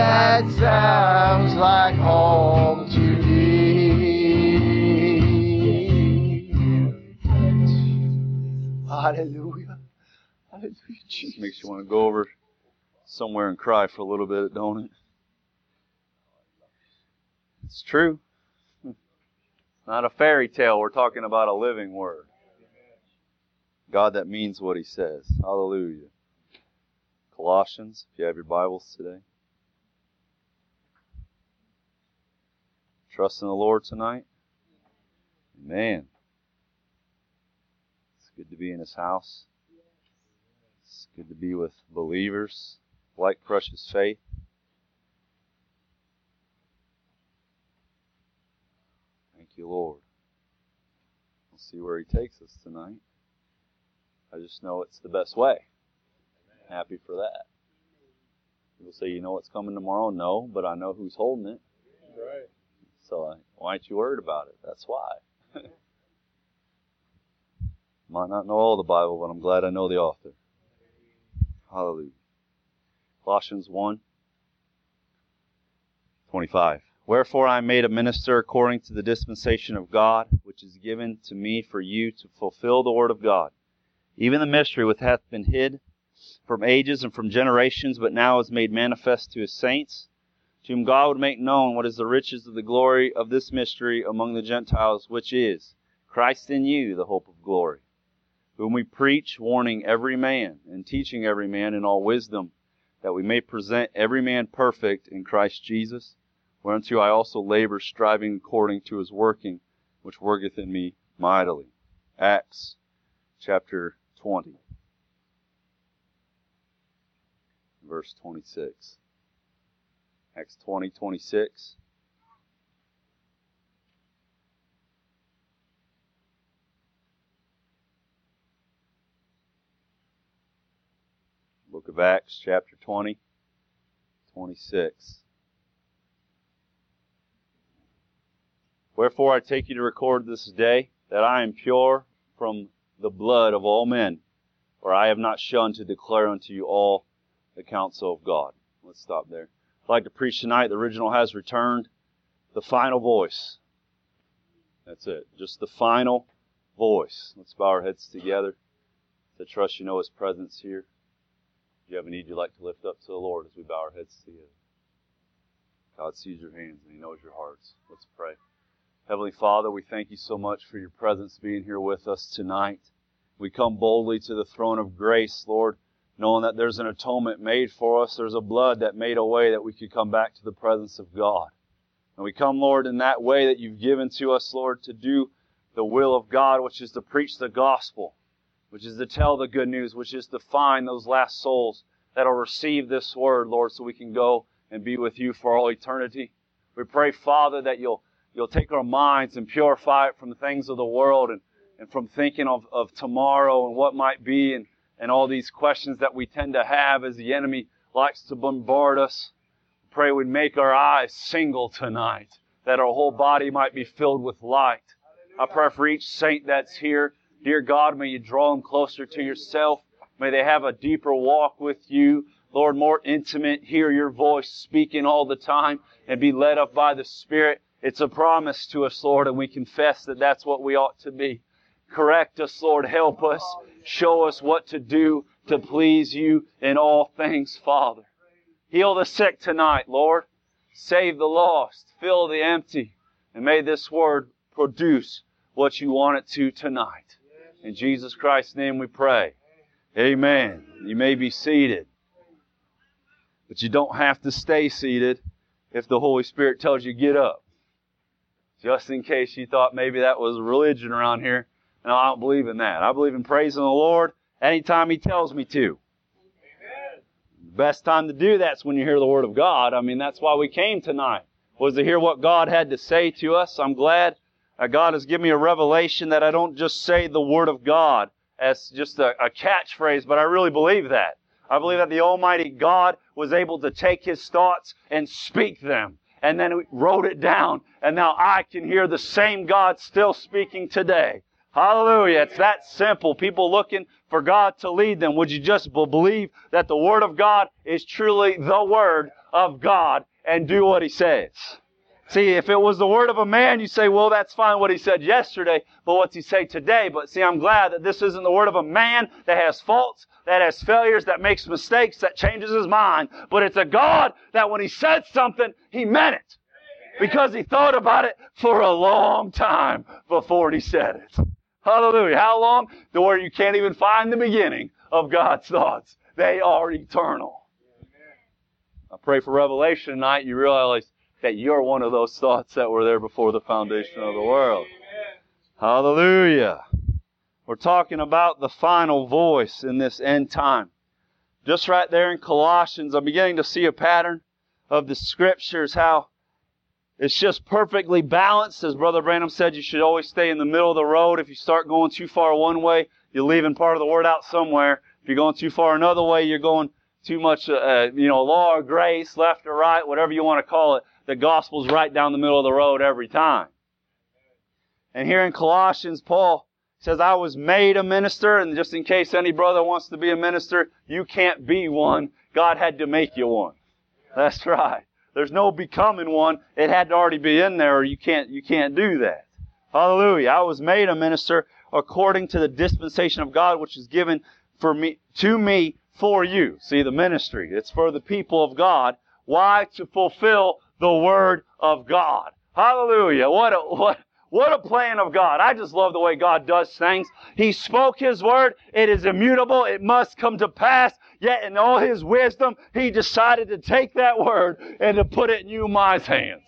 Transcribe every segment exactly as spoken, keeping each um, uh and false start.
that sounds like home to me. Hallelujah. Hallelujah, Jesus. Makes you want to go over somewhere and cry for a little bit, don't it? It's true. It's not a fairy tale. We're talking about a living Word. God that means what He says. Hallelujah. Colossians, if you have your Bibles today. Trust in the Lord tonight. Amen. It's good to be in His house. It's good to be with believers like precious faith. Thank you, Lord. We'll see where He takes us tonight. I just know it's the best way. Happy for that. People say, you know what's coming tomorrow? No, but I know who's holding it. Right. So I, why aren't you worried about it? That's why. Might not know all the Bible, but I'm glad I know the author. Hallelujah. Colossians one twenty-five. Wherefore I am made a minister according to the dispensation of God, which is given to me for you to fulfill the word of God, even the mystery which hath been hid from ages and from generations, but now is made manifest to His saints, to whom God would make known what is the riches of the glory of this mystery among the Gentiles, which is Christ in you, the hope of glory, whom we preach, warning every man and teaching every man in all wisdom, that we may present every man perfect in Christ Jesus, whereunto I also labor, striving according to His working, which worketh in me mightily. Acts chapter twenty. Verse twenty-six. Acts twenty, twenty-six. Book of Acts, chapter twenty, twenty-six. Wherefore I take you to record this day, that I am pure from the blood of all men, for I have not shunned to declare unto you all the counsel of God. Let's stop there. I'd like to preach tonight. The original has returned. The final voice. That's it. Just the final voice. Let's bow our heads together. I trust you know His presence here. If you have a need you'd like to lift up to the Lord as we bow our heads together. God sees your hands and He knows your hearts. Let's pray. Heavenly Father, we thank You so much for Your presence being here with us tonight. We come boldly to the throne of grace, Lord, knowing that there's an atonement made for us. There's a blood that made a way that we could come back to the presence of God. And we come, Lord, in that way that You've given to us, Lord, to do the will of God, which is to preach the gospel, which is to tell the good news, which is to find those last souls that will receive this word, Lord, so we can go and be with You for all eternity. We pray, Father, that You'll You'll take our minds and purify it from the things of the world and, and from thinking of, of tomorrow and what might be and And all these questions that we tend to have as the enemy likes to bombard us. Pray we'd make our eyes single tonight, that our whole body might be filled with light. I pray for each saint that's here. Dear God, may You draw them closer to Yourself. May they have a deeper walk with You. Lord, more intimate, hear Your voice speaking all the time and be led up by the Spirit. It's a promise to us, Lord, and we confess that that's what we ought to be. Correct us, Lord. Help us. Show us what to do to please You in all things, Father. Heal the sick tonight, Lord. Save the lost. Fill the empty. And may this word produce what You want it to tonight. In Jesus Christ's name we pray. Amen. You may be seated. But you don't have to stay seated if the Holy Spirit tells you get up. Just in case you thought maybe that was religion around here. No, I don't believe in that. I believe in praising the Lord anytime He tells me to. Amen. The best time to do that's when you hear the Word of God. I mean, that's why we came tonight, was to hear what God had to say to us. I'm glad uh, God has given me a revelation that I don't just say the Word of God as just a, a catchphrase, but I really believe that. I believe that the Almighty God was able to take His thoughts and speak them. And then He wrote it down. And now I can hear the same God still speaking today. Hallelujah. It's that simple. People looking for God to lead them. Would you just believe that the Word of God is truly the Word of God and do what He says? See, if it was the word of a man, you say, well, that's fine what he said yesterday, but what's he say today? But see, I'm glad that this isn't the word of a man that has faults, that has failures, that makes mistakes, that changes his mind. But it's a God that when He said something, He meant it. Because He thought about it for a long time before He said it. Hallelujah. How long? To where you can't even find the beginning of God's thoughts. They are eternal. I pray for revelation tonight. You realize that you're one of those thoughts that were there before the foundation of the world. Hallelujah. We're talking about the final voice in this end time. Just right there in Colossians, I'm beginning to see a pattern of the Scriptures, how it's just perfectly balanced. As Brother Branham said, you should always stay in the middle of the road. If you start going too far one way, you're leaving part of the Word out somewhere. If you're going too far another way, you're going too much, uh, you know, law or grace, left or right, whatever you want to call it. The gospel's right down the middle of the road every time. And here in Colossians, Paul says, I was made a minister, and just in case any brother wants to be a minister, you can't be one. God had to make you one. That's right. There's no becoming one. It had to already be in there, or you can't, you can't do that. Hallelujah. I was made a minister according to the dispensation of God, which is given for me, to me for you. See, the ministry, it's for the people of God. Why? To fulfill the Word of God. Hallelujah. What a, what, what a plan of God. I just love the way God does things. He spoke His Word. It is immutable. It must come to pass. Yet in all His wisdom, He decided to take that Word and to put it in you and my hands.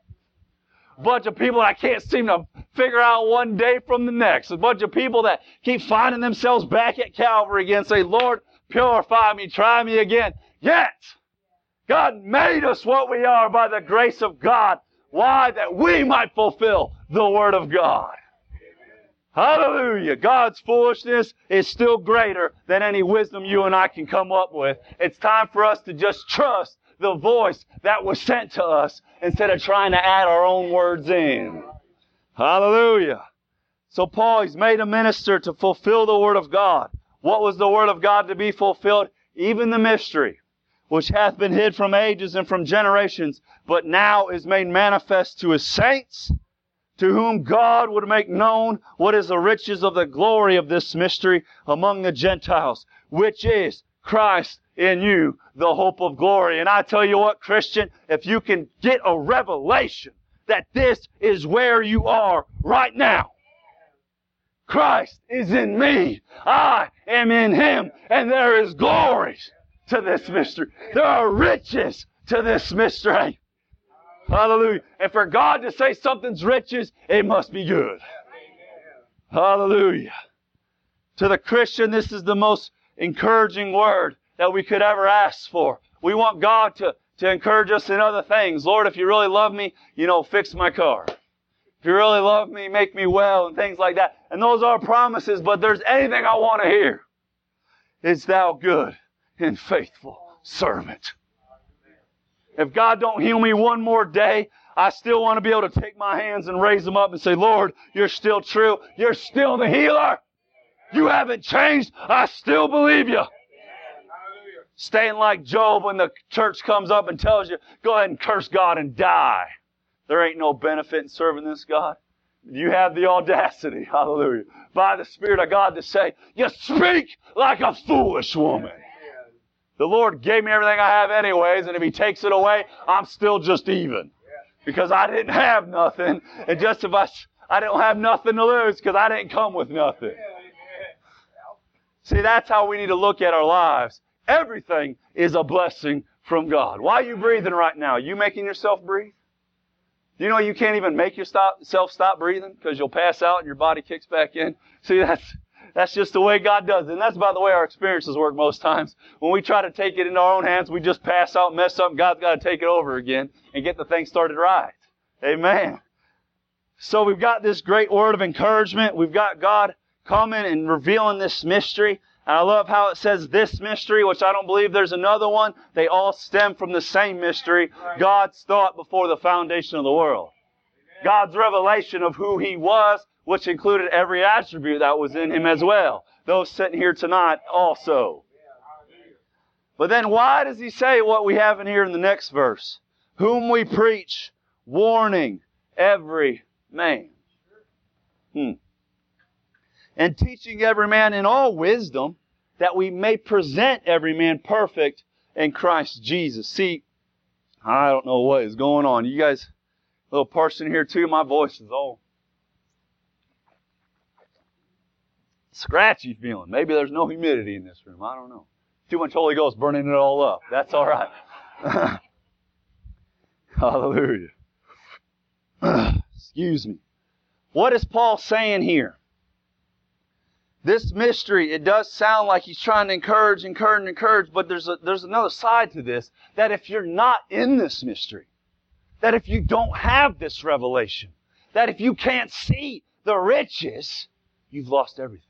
A bunch of people that I can't seem to figure out one day from the next. A bunch of people that keep finding themselves back at Calvary again, say, Lord, purify me, try me again. Yet, God made us what we are by the grace of God. Why? That we might fulfill the Word of God. Hallelujah. God's foolishness is still greater than any wisdom you and I can come up with. It's time for us to just trust the voice that was sent to us instead of trying to add our own words in. Hallelujah. So Paul, he's made a minister to fulfill the Word of God. What was the Word of God to be fulfilled? Even the mystery, which hath been hid from ages and from generations, but now is made manifest to His saints, to whom God would make known what is the riches of the glory of this mystery among the Gentiles, which is Christ in you, the hope of glory. And I tell you what, Christian, if you can get a revelation that this is where you are right now. Christ is in me. I am in Him. And there is glory to this mystery. There are riches to this mystery. Hallelujah. And for God to say something's riches, it must be good. Hallelujah. To the Christian, this is the most encouraging word that we could ever ask for. We want God to, to encourage us in other things. Lord, if you really love me, you know, fix my car. If you really love me, make me well, and things like that. And those are promises, but there's anything I want to hear. Is thou good and faithful servant. If God don't heal me one more day, I still want to be able to take my hands and raise them up and say, Lord, you're still true. You're still the healer. You haven't changed. I still believe you. Staying like Job when the church comes up and tells you, go ahead and curse God and die. There ain't no benefit in serving this God. You have the audacity, hallelujah, by the Spirit of God to say, you speak like a foolish woman. The Lord gave me everything I have anyways, and if He takes it away, I'm still just even. Because I didn't have nothing, and just if I, I don't have nothing to lose because I didn't come with nothing. See, that's how we need to look at our lives. Everything is a blessing from God. Why are you breathing right now? Are you making yourself breathe? Do you know you can't even make yourself stop breathing because you'll pass out and your body kicks back in? See, that's that's just the way God does it. And that's about the way our experiences work most times. When we try to take it into our own hands, we just pass out, mess up, and God's got to take it over again and get the thing started right. Amen. So we've got this great word of encouragement. We've got God coming and revealing this mystery. And I love how it says this mystery, which I don't believe there's another one. They all stem from the same mystery. God's thought before the foundation of the world. God's revelation of who He was which included every attribute that was in Him as well. Those sitting here tonight also. But then why does He say what we have in here in the next verse? Whom we preach, warning every man. Hmm. And teaching every man in all wisdom, that we may present every man perfect in Christ Jesus. See, I don't know what is going on. You guys, a little parched in here too. My voice is all scratchy feeling. Maybe there's no humidity in this room. I don't know. Too much Holy Ghost burning it all up. That's all right. Hallelujah. Excuse me. What is Paul saying here? This mystery, it does sound like he's trying to encourage, encourage, encourage, but there's a, there's another side to this, that if you're not in this mystery, that if you don't have this revelation, that if you can't see the riches, you've lost everything.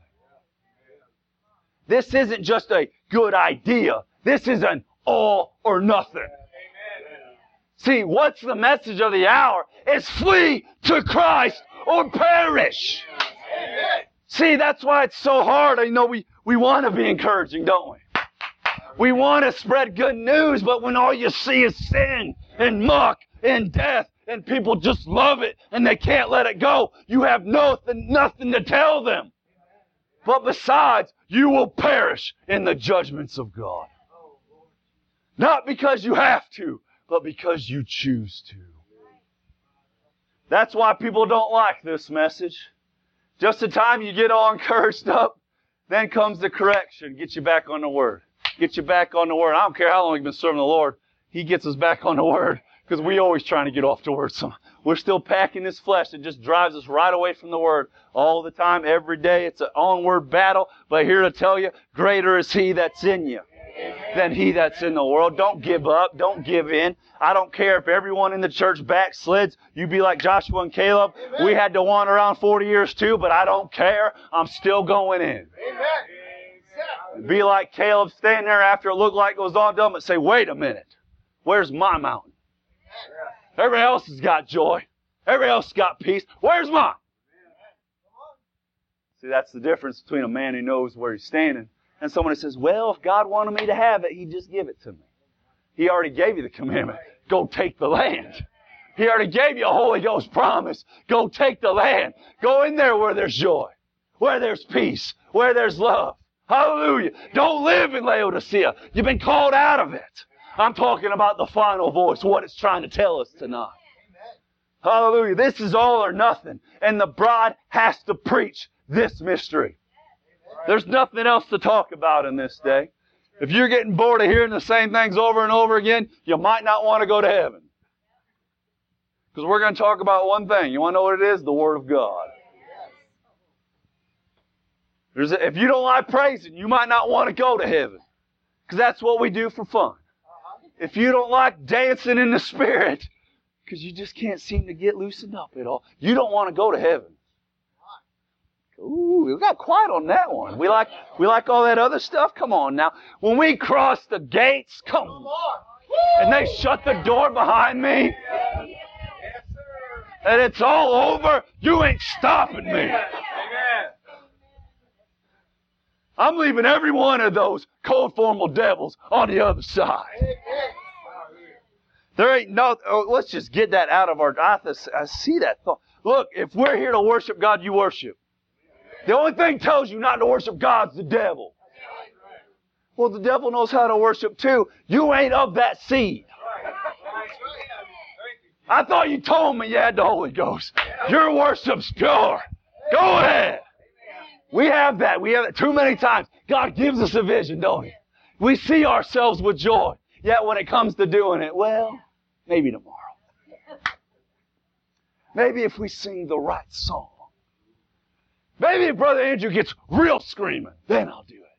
This isn't just a good idea. This is an all or nothing. See, what's the message of the hour? It's flee to Christ or perish. See, that's why it's so hard. I know we, we want to be encouraging, don't we? We want to spread good news, but when all you see is sin and muck and death and people just love it and they can't let it go, you have nothing, nothing to tell them. But besides, you will perish in the judgments of God. Not because you have to, but because you choose to. That's why people don't like this message. Just the time you get all encouraged up, then comes the correction. Get you back on the Word. Get you back on the Word. I don't care how long you've been serving the Lord. He gets us back on the Word because we always trying to get off the Word. So we're still packing this flesh. It just drives us right away from the Word all the time, every day. It's an onward battle. But here to tell you, greater is He that's in you than he that's in the world. Don't give up. Don't give in. I don't care if everyone in the church backslids. You be like Joshua and Caleb. Amen. We had to wander around forty years too, but I don't care. I'm still going in. Amen. Be like Caleb standing there after it looked like it was all done, but say, wait a minute. Where's my mountain? Everybody else has got joy. Everybody else has got peace. Where's mine? See, that's the difference between a man who knows where he's standing and someone who says, well, if God wanted me to have it, He'd just give it to me. He already gave you the commandment. Go take the land. He already gave you a Holy Ghost promise. Go take the land. Go in there where there's joy, where there's peace, where there's love. Hallelujah. Don't live in Laodicea. You've been called out of it. I'm talking about the final voice, what it's trying to tell us tonight. Hallelujah. This is all or nothing. And the bride has to preach this mystery. There's nothing else to talk about in this day. If you're getting bored of hearing the same things over and over again, you might not want to go to heaven. Because we're going to talk about one thing. You want to know what it is? The Word of God. There's a, if you don't like praising, you might not want to go to heaven. Because that's what we do for fun. If you don't like dancing in the Spirit, because you just can't seem to get loosened up at all, you don't want to go to heaven. Ooh, we got quiet on that one. We like we like all that other stuff. Come on now. When we cross the gates, come on. And they shut the door behind me. And it's all over. You ain't stopping me. I'm leaving every one of those cold formal devils on the other side. There ain't no, oh, let's just get that out of our, I, I see that thought. Look, if we're here to worship God, you worship. The only thing tells you not to worship God's the devil. Well, the devil knows how to worship too. You ain't of that seed. I thought you told me you had the Holy Ghost. Your worship's pure. Go ahead. We have that. We have it too many times. God gives us a vision, don't He? We see ourselves with joy. Yet when it comes to doing it, well, maybe tomorrow. Maybe if we sing the right song. Maybe if Brother Andrew gets real screaming, then I'll do it.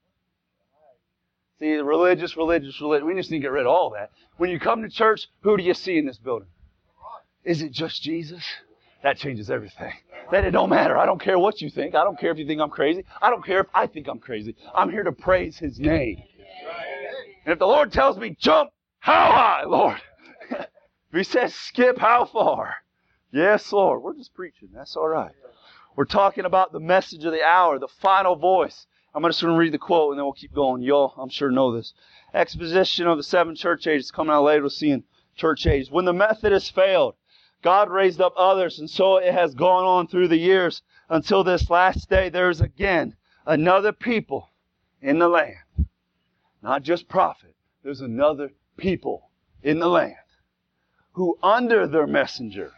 See, religious, religious, religious. We just need to get rid of all that. When you come to church, who do you see in this building? Is it just Jesus? That changes everything. Then it don't matter. I don't care what you think. I don't care if you think I'm crazy. I don't care if I think I'm crazy. I'm here to praise His name. And if the Lord tells me, jump, how high, Lord? If He says, skip, how far? Yes, Lord. We're just preaching. That's all right. We're talking about the message of the hour, the final voice. I'm just going to read the quote and then we'll keep going. Y'all, I'm sure, know this. Exposition of the seven church ages coming out later. We'll see in church ages. When the Methodists failed, God raised up others, and so it has gone on through the years until this last day. There is again another people in the land. Not just prophet. There's another people in the land who under their messenger.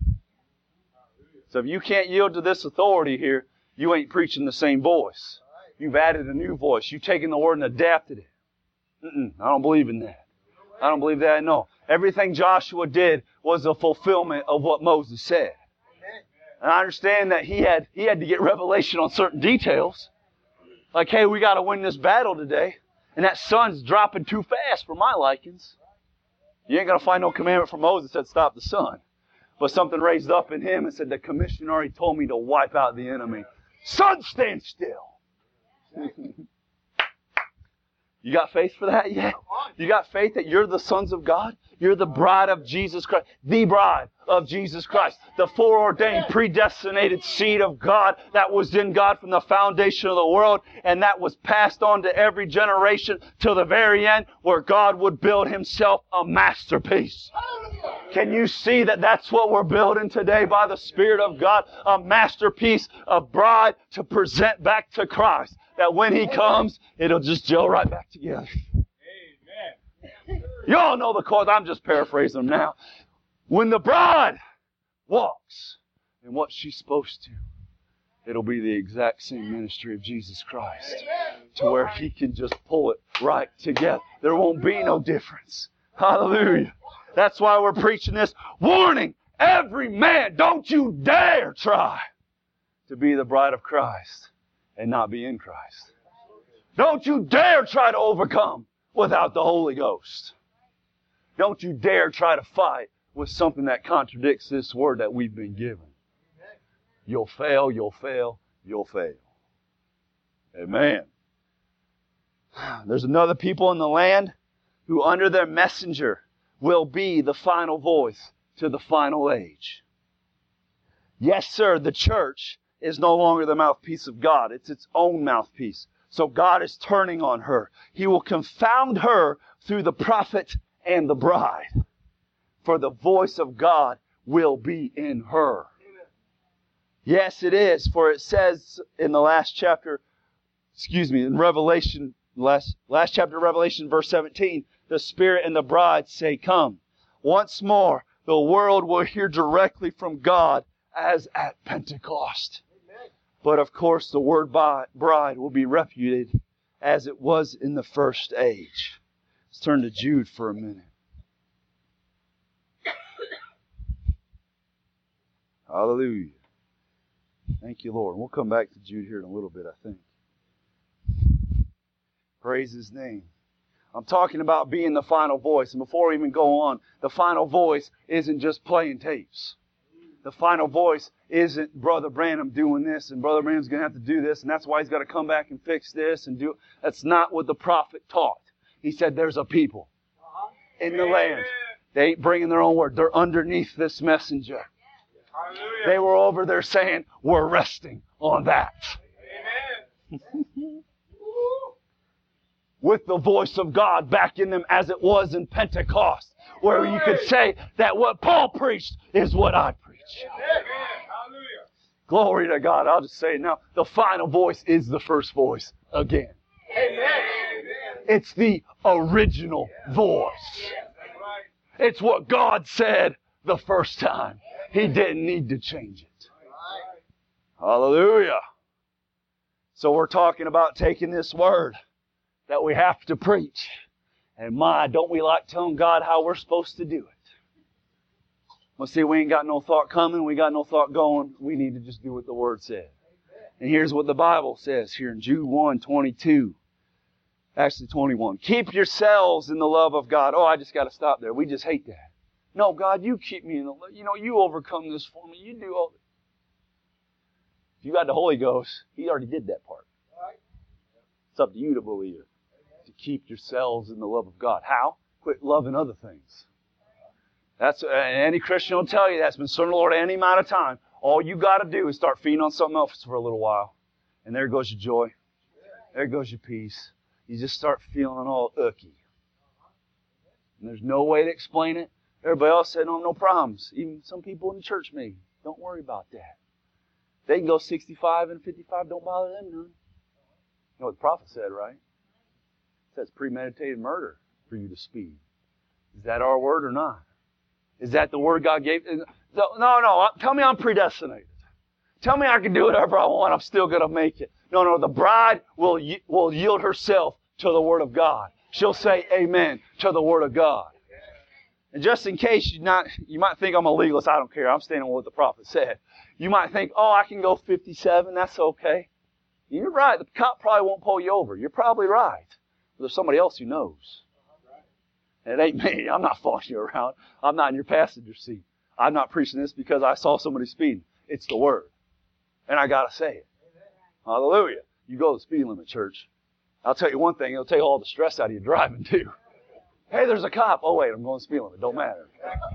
So if you can't yield to this authority here, you ain't preaching the same voice. You've added a new voice. You've taken the word and adapted it. Mm-mm, I don't believe in that. I don't believe that. No. Everything Joshua did was a fulfillment of what Moses said. And I understand that he had he had to get revelation on certain details. Like, hey, we got to win this battle today. And that sun's dropping too fast for my likings. You ain't going to find no commandment from Moses that stop the sun. But something raised up in him and said, the commissioner already told me to wipe out the enemy. Sun, stand still. You got faith for that yet? You got faith that you're the sons of God? You're the bride of Jesus Christ. The bride of Jesus Christ. The foreordained, predestinated seed of God that was in God from the foundation of the world, and that was passed on to every generation till the very end, where God would build Himself a masterpiece. Can you see that that's what we're building today by the Spirit of God? A masterpiece, a bride to present back to Christ. That when He comes, it'll just gel right back together. Amen. You all know the chords. I'm just paraphrasing them now. When the bride walks in what she's supposed to, it'll be the exact same ministry of Jesus Christ. To where He can just pull it right together. There won't be no difference. Hallelujah. That's why we're preaching this. Warning every man, don't you dare try to be the bride of Christ and not be in Christ. Don't you dare try to overcome without the Holy Ghost. Don't you dare try to fight with something that contradicts this word that we've been given. You'll fail, you'll fail, you'll fail. Amen. There's another people in the land who under their messenger will be the final voice to the final age. Yes, sir, the church is no longer the mouthpiece of God. It's its own mouthpiece. So God is turning on her. He will confound her through the prophet and the bride. For the voice of God will be in her. Yes, it is. For it says in the last chapter, excuse me, in Revelation, last, last chapter of Revelation, verse seventeen, the Spirit and the bride say, come. Once more, the world will hear directly from God as at Pentecost. But of course, the word bride will be refuted as it was in the first age. Let's turn to Jude for a minute. Hallelujah. Thank you, Lord. We'll come back to Jude here in a little bit, I think. Praise His name. I'm talking about being the final voice. And before we even go on, the final voice isn't just playing tapes. The final voice isn't Brother Branham doing this and Brother Branham's going to have to do this and that's why he's got to come back and fix this and do. That's not what the prophet taught. He said there's a people in the land. They ain't bringing their own word. They're underneath this messenger. They were over there saying, we're resting on that. With the voice of God back in them as it was in Pentecost, where you could say that what Paul preached is what I preach. Glory to God. I'll just say it now. The final voice is the first voice again. It's the original voice. It's what God said the first time. He didn't need to change it. Hallelujah. So we're talking about taking this word that we have to preach. And my, don't we like telling God how we're supposed to do it? Well, see, we ain't got no thought coming. We got no thought going. We need to just do what the Word said. And here's what the Bible says here in Jude one twenty-two. Actually, twenty-one. Keep yourselves in the love of God. Oh, I just got to stop there. We just hate that. No, God, you keep me in the love. You know, you overcome this for me. You do all this. If you got the Holy Ghost, He already did that part. It's up to you to believe it. To keep yourselves in the love of God. How? Quit loving other things. That's, and any Christian will tell you that's been serving the Lord any amount of time. All you got to do is start feeding on something else for a little while. And there goes your joy. There goes your peace. You just start feeling all icky. And there's no way to explain it. Everybody else said, no, no problems. Even some people in the church maybe. Don't worry about that. They can go sixty-five and fifty-five. Don't bother them none. You know what the prophet said, right? It says premeditated murder for you to speed. Is that our word or not? Is that the word God gave? No, no. Tell me I'm predestinated. Tell me I can do whatever I want. I'm still going to make it. No, no. The bride will, will yield herself to the word of God. She'll say amen to the word of God. And just in case you not, you might think I'm a legalist. I don't care. I'm standing on what the prophet said. You might think, oh, I can go fifty-seven. That's okay. You're right. The cop probably won't pull you over. You're probably right. But there's somebody else who knows. And it ain't me. I'm not following you around. I'm not in your passenger seat. I'm not preaching this because I saw somebody speeding. It's the word. And I got to say it. Hallelujah. You go to the speed limit, church. I'll tell you one thing. It'll take all the stress out of you driving, too. Hey, there's a cop. Oh, wait, I'm going to speed limit. Don't matter.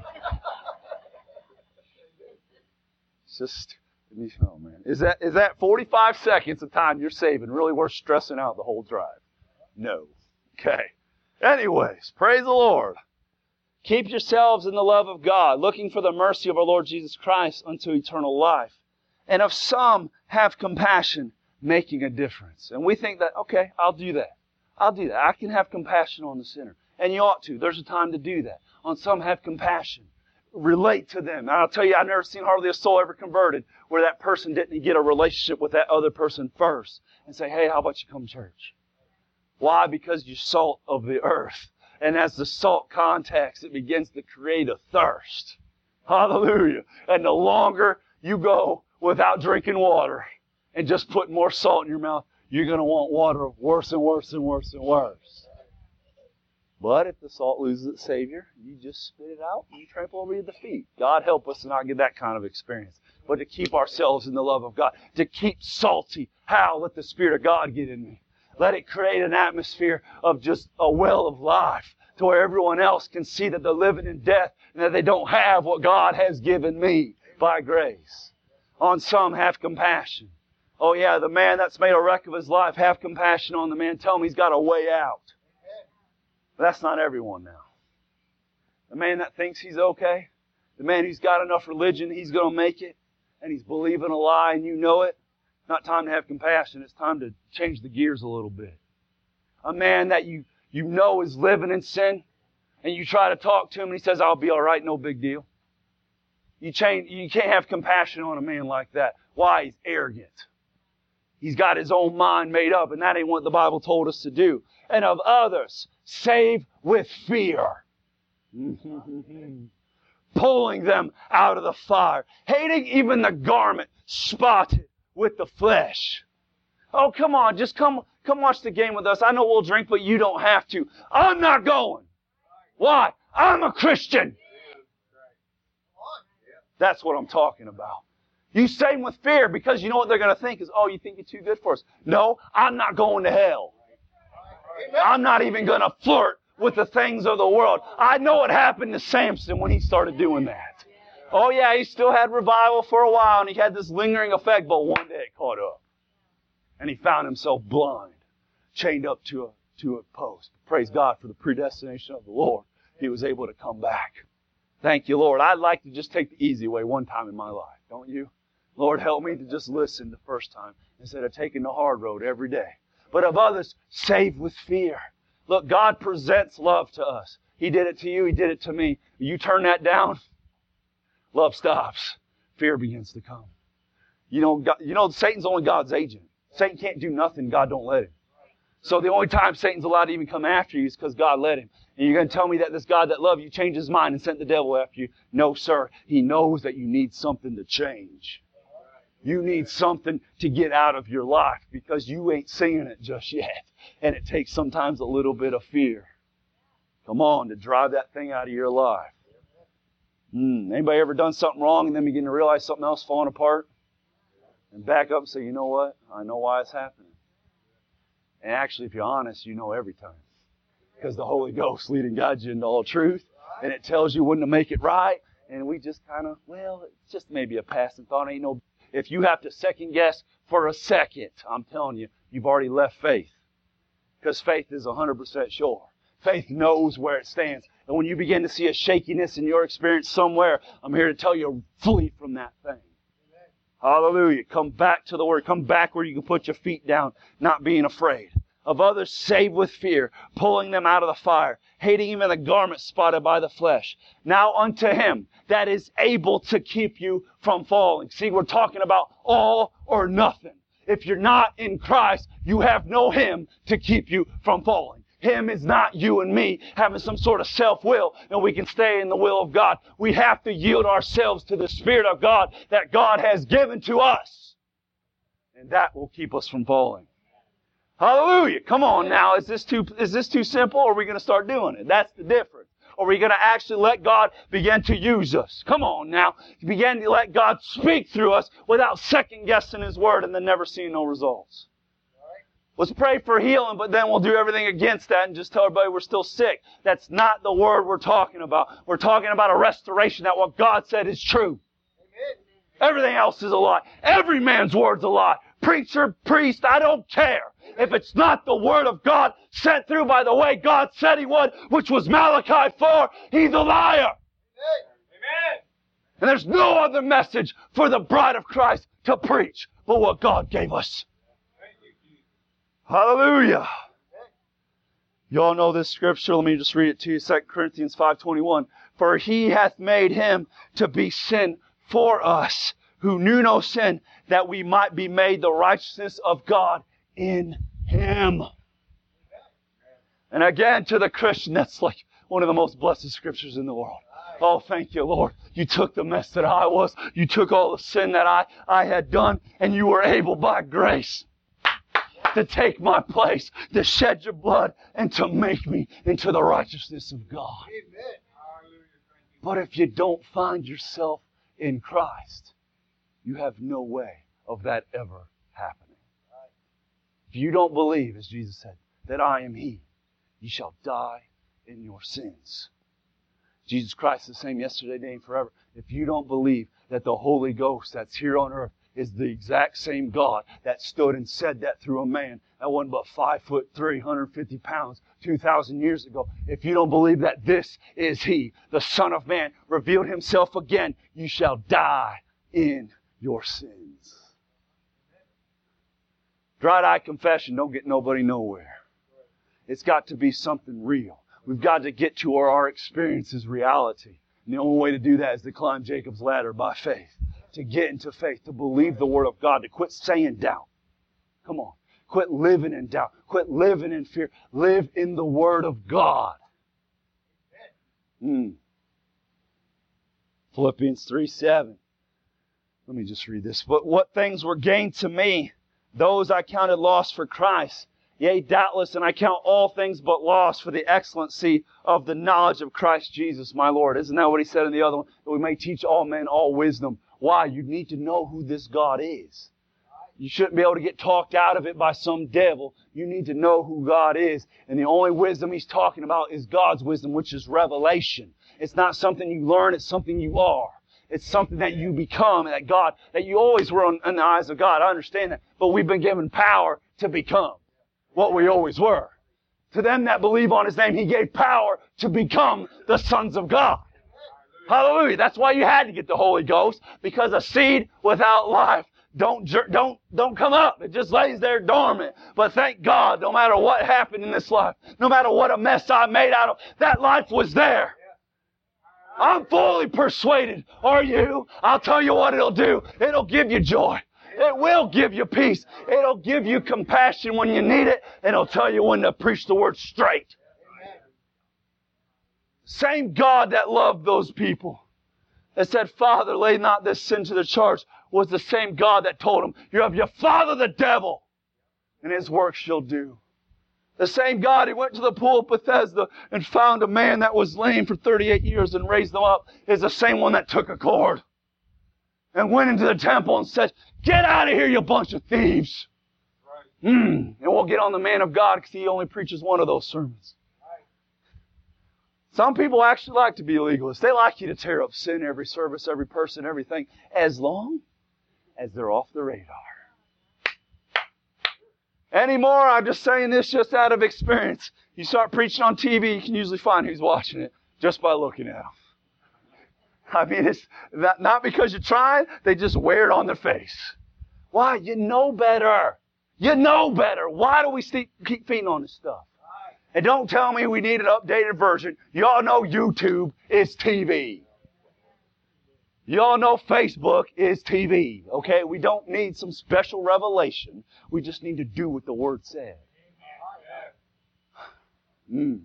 It's just, oh, man. Is that, is that forty-five seconds of time you're saving really worth stressing out the whole drive? No. Okay. Anyways, praise the Lord. Keep yourselves in the love of God, looking for the mercy of our Lord Jesus Christ unto eternal life. And of some have compassion, making a difference. And we think that, okay, I'll do that. I'll do that. I can have compassion on the sinner. And you ought to. There's a time to do that. On some have compassion. Relate to them. And I'll tell you, I've never seen hardly a soul ever converted where that person didn't get a relationship with that other person first. And say, hey, how about you come to church? Why? Because you're salt of the earth. And as the salt contacts, it begins to create a thirst. Hallelujah. And the longer you go without drinking water and just put more salt in your mouth, you're going to want water worse and worse and worse and worse. But if the salt loses its Savior, you just spit it out and you trample over your defeat. God help us to not get that kind of experience. But to keep ourselves in the love of God. To keep salty. How? Let the Spirit of God get in me. Let it create an atmosphere of just a well of life to where everyone else can see that they're living in death and that they don't have what God has given me by grace. On some, have compassion. Oh yeah, the man that's made a wreck of his life, have compassion on the man. Tell him he's got a way out. But that's not everyone now. The man that thinks he's okay, the man who's got enough religion, he's going to make it, and he's believing a lie and you know it. Not time to have compassion. It's time to change the gears a little bit. A man that you, you know is living in sin, and you try to talk to him, and he says, I'll be all right, no big deal. You change, you can't have compassion on a man like that. Why? He's arrogant. He's got his own mind made up, and that ain't what the Bible told us to do. And of others, save with fear. Pulling them out of the fire. Hating even the garment spotted with the flesh. Oh, come on, just come, come watch the game with us. I know we'll drink, but you don't have to. I'm not going. Why? I'm a Christian. That's what I'm talking about. You save with fear because you know what they're going to think is, oh, you think you're too good for us. No, I'm not going to hell. I'm not even going to flirt with the things of the world. I know what happened to Samson when he started doing that. Oh yeah, he still had revival for a while and he had this lingering effect, but one day it caught up. And he found himself blind, chained up to a, to a post. Praise God for the predestination of the Lord. He was able to come back. Thank you, Lord. I'd like to just take the easy way one time in my life, don't you? Lord, help me to just listen the first time instead of taking the hard road every day. But of others, save with fear. Look, God presents love to us. He did it to you. He did it to me. You turn that down, love stops. Fear begins to come. You know, God, you know, Satan's only God's agent. Satan can't do nothing. God don't let him. So the only time Satan's allowed to even come after you is because God let him. And you're going to tell me that this God that loved you changed his mind and sent the devil after you? No, sir. He knows that you need something to change. You need something to get out of your life because you ain't seeing it just yet. And it takes sometimes a little bit of fear. Come on, to drive that thing out of your life. Hmm. Anybody ever done something wrong and then begin to realize something else falling apart? And back up and say, you know what? I know why it's happening. And actually, if you're honest, you know every time. Because the Holy Ghost leading guides you into all truth. And it tells you when to make it right. And we just kind of, well, it's just maybe a passing thought. Ain't no. If you have to second guess for a second, I'm telling you, you've already left faith. Because faith is one hundred percent sure. Faith knows where it stands. And when you begin to see a shakiness in your experience somewhere, I'm here to tell you, flee from that thing. Amen. Hallelujah. Come back to the Word. Come back where you can put your feet down, not being afraid. Of others saved with fear, pulling them out of the fire, hating even the garment spotted by the flesh. Now unto Him that is able to keep you from falling. See, we're talking about all or nothing. If you're not in Christ, you have no Him to keep you from falling. Him is not you and me having some sort of self-will and we can stay in the will of God. We have to yield ourselves to the Spirit of God that God has given to us. And that will keep us from falling. Hallelujah. Come on now. Is this too, is this too simple or are we going to start doing it? That's the difference. Or are we going to actually let God begin to use us? Come on now. Begin to let God speak through us without second guessing His Word and then never seeing no results. Let's pray for healing, but then we'll do everything against that and just tell everybody we're still sick. That's not the Word we're talking about. We're talking about a restoration that what God said is true. Amen. Everything else is a lie. Every man's word's a lie. Preacher, priest, I don't care. If it's not the Word of God sent through by the way God said He would, which was Malachi four, he's a liar. Amen. And there's no other message for the bride of Christ to preach but what God gave us. Hallelujah. You all know this scripture. Let me just read it to you. Second Corinthians five twenty-one. For He hath made Him to be sin for us, who knew no sin, that we might be made the righteousness of God in Him. And again, to the Christian, that's like one of the most blessed scriptures in the world. Oh, thank you, Lord. You took the mess that I was. You took all the sin that I, I had done, and you were able by grace to take my place, to shed your blood, and to make me into the righteousness of God. Amen. But if you don't find yourself in Christ, you have no way of that ever happening. If you don't believe, as Jesus said, that I am He, you shall die in your sins. Jesus Christ is the same yesterday, today, and forever. If you don't believe that the Holy Ghost that's here on earth is the exact same God that stood and said that through a man that wasn't but five foot three, one hundred fifty pounds, two thousand years ago. If you don't believe that this is He, the Son of Man, revealed Himself again, you shall die in your sins. Dry-eyed confession don't get nobody nowhere. It's got to be something real. We've got to get to where our experience is reality. And the only way to do that is to climb Jacob's ladder by faith. To get into faith, to believe the Word of God, to quit saying doubt. Come on. Quit living in doubt. Quit living in fear. Live in the Word of God. Mm. Philippians three seven. Let me just read this. But what things were gained to me, those I counted loss for Christ. Yea, doubtless, and I count all things but loss for the excellency of the knowledge of Christ Jesus my Lord. Isn't that what He said in the other one? That we may teach all men all wisdom. Why? You need to know who this God is. You shouldn't be able to get talked out of it by some devil. You need to know who God is. And the only wisdom He's talking about is God's wisdom, which is revelation. It's not something you learn, it's something you are. It's something that you become, and that God, that you always were in the eyes of God. I understand that. But we've been given power to become what we always were. To them that believe on His name, He gave power to become the sons of God. Hallelujah. That's why you had to get the Holy Ghost, because a seed without life don't, don't, don't come up. It just lays there dormant. But thank God, no matter what happened in this life, no matter what a mess I made out of, that life was there. I'm fully persuaded. Are you? I'll tell you what it'll do. It'll give you joy. It will give you peace. It'll give you compassion when you need it. And it'll tell you when to preach the word straight. Same God that loved those people, that said, Father, lay not this sin to the charge, was the same God that told them, you have your father the devil, and his works shall do. The same God, He went to the pool of Bethesda and found a man that was lame for thirty-eight years and raised him up, is the same one that took a cord and went into the temple and said, get out of here, you bunch of thieves. Right. Mm. And we'll get on the man of God because he only preaches one of those sermons. Some people actually like to be legalists. They like you to tear up sin, every service, every person, everything, as long as they're off the radar. Anymore, I'm just saying this just out of experience. You start preaching on T V, you can usually find who's watching it just by looking at them. I mean, it's not, not because you're trying, they just wear it on their face. Why? You know better. You know better. Why do we keep feeding on this stuff? And don't tell me we need an updated version. You all know YouTube is T V. You all know Facebook is T V. Okay? We don't need some special revelation. We just need to do what the Word said. Mm.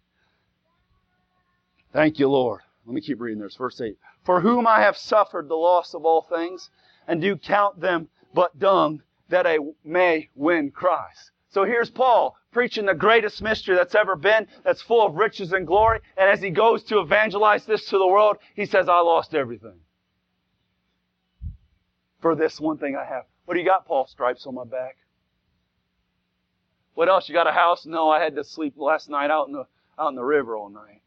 Thank you, Lord. Let me keep reading this. Verse eight. For whom I have suffered the loss of all things, and do count them but dung, that I may win Christ. So here's Paul preaching the greatest mystery that's ever been, that's full of riches and glory. And as he goes to evangelize this to the world, he says, I lost everything for this one thing I have. What do you got, Paul? Stripes on my back. What else? You got a house? No, I had to sleep last night out in the out in the river all night.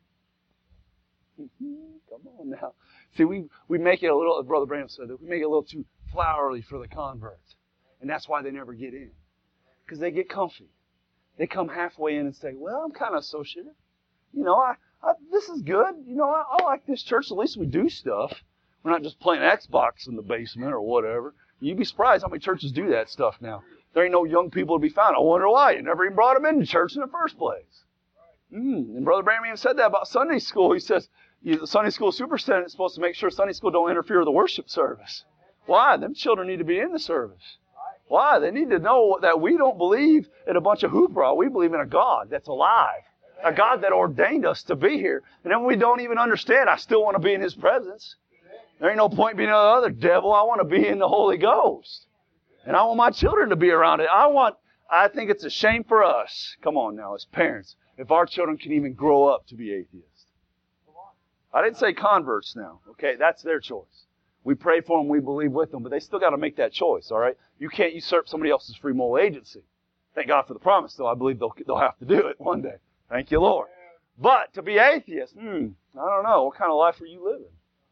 Come on now. See, we, we make it a little, as Brother Branham said, we make it a little too flowery for the converts. And that's why they never get in. Because they get comfy. They come halfway in and say, well, I'm kind of associated. You know, I, I this is good. You know, I, I like this church. At least we do stuff. We're not just playing Xbox in the basement or whatever. You'd be surprised how many churches do that stuff now. There ain't no young people to be found. I wonder why. You never even brought them into church in the first place. Mm. And Brother Branham even said that about Sunday school. He says, the Sunday school superintendent is supposed to make sure Sunday school don't interfere with the worship service. Why? Them children need to be in the service. Why? They need to know that we don't believe in a bunch of hoopla. We believe in a God that's alive. A God that ordained us to be here. And then we don't even understand, I still want to be in His presence. There ain't no point being another devil. I want to be in the Holy Ghost. And I want my children to be around it. I want, I think it's a shame for us, come on now, as parents, if our children can even grow up to be atheists. I didn't say converts now. Okay, that's their choice. We pray for them, we believe with them, but they still got to make that choice, all right? You can't usurp somebody else's free moral agency. Thank God for the promise, though. I believe they'll, they'll have to do it one day. Thank you, Lord. But to be atheist, hmm, I don't know. What kind of life are you living?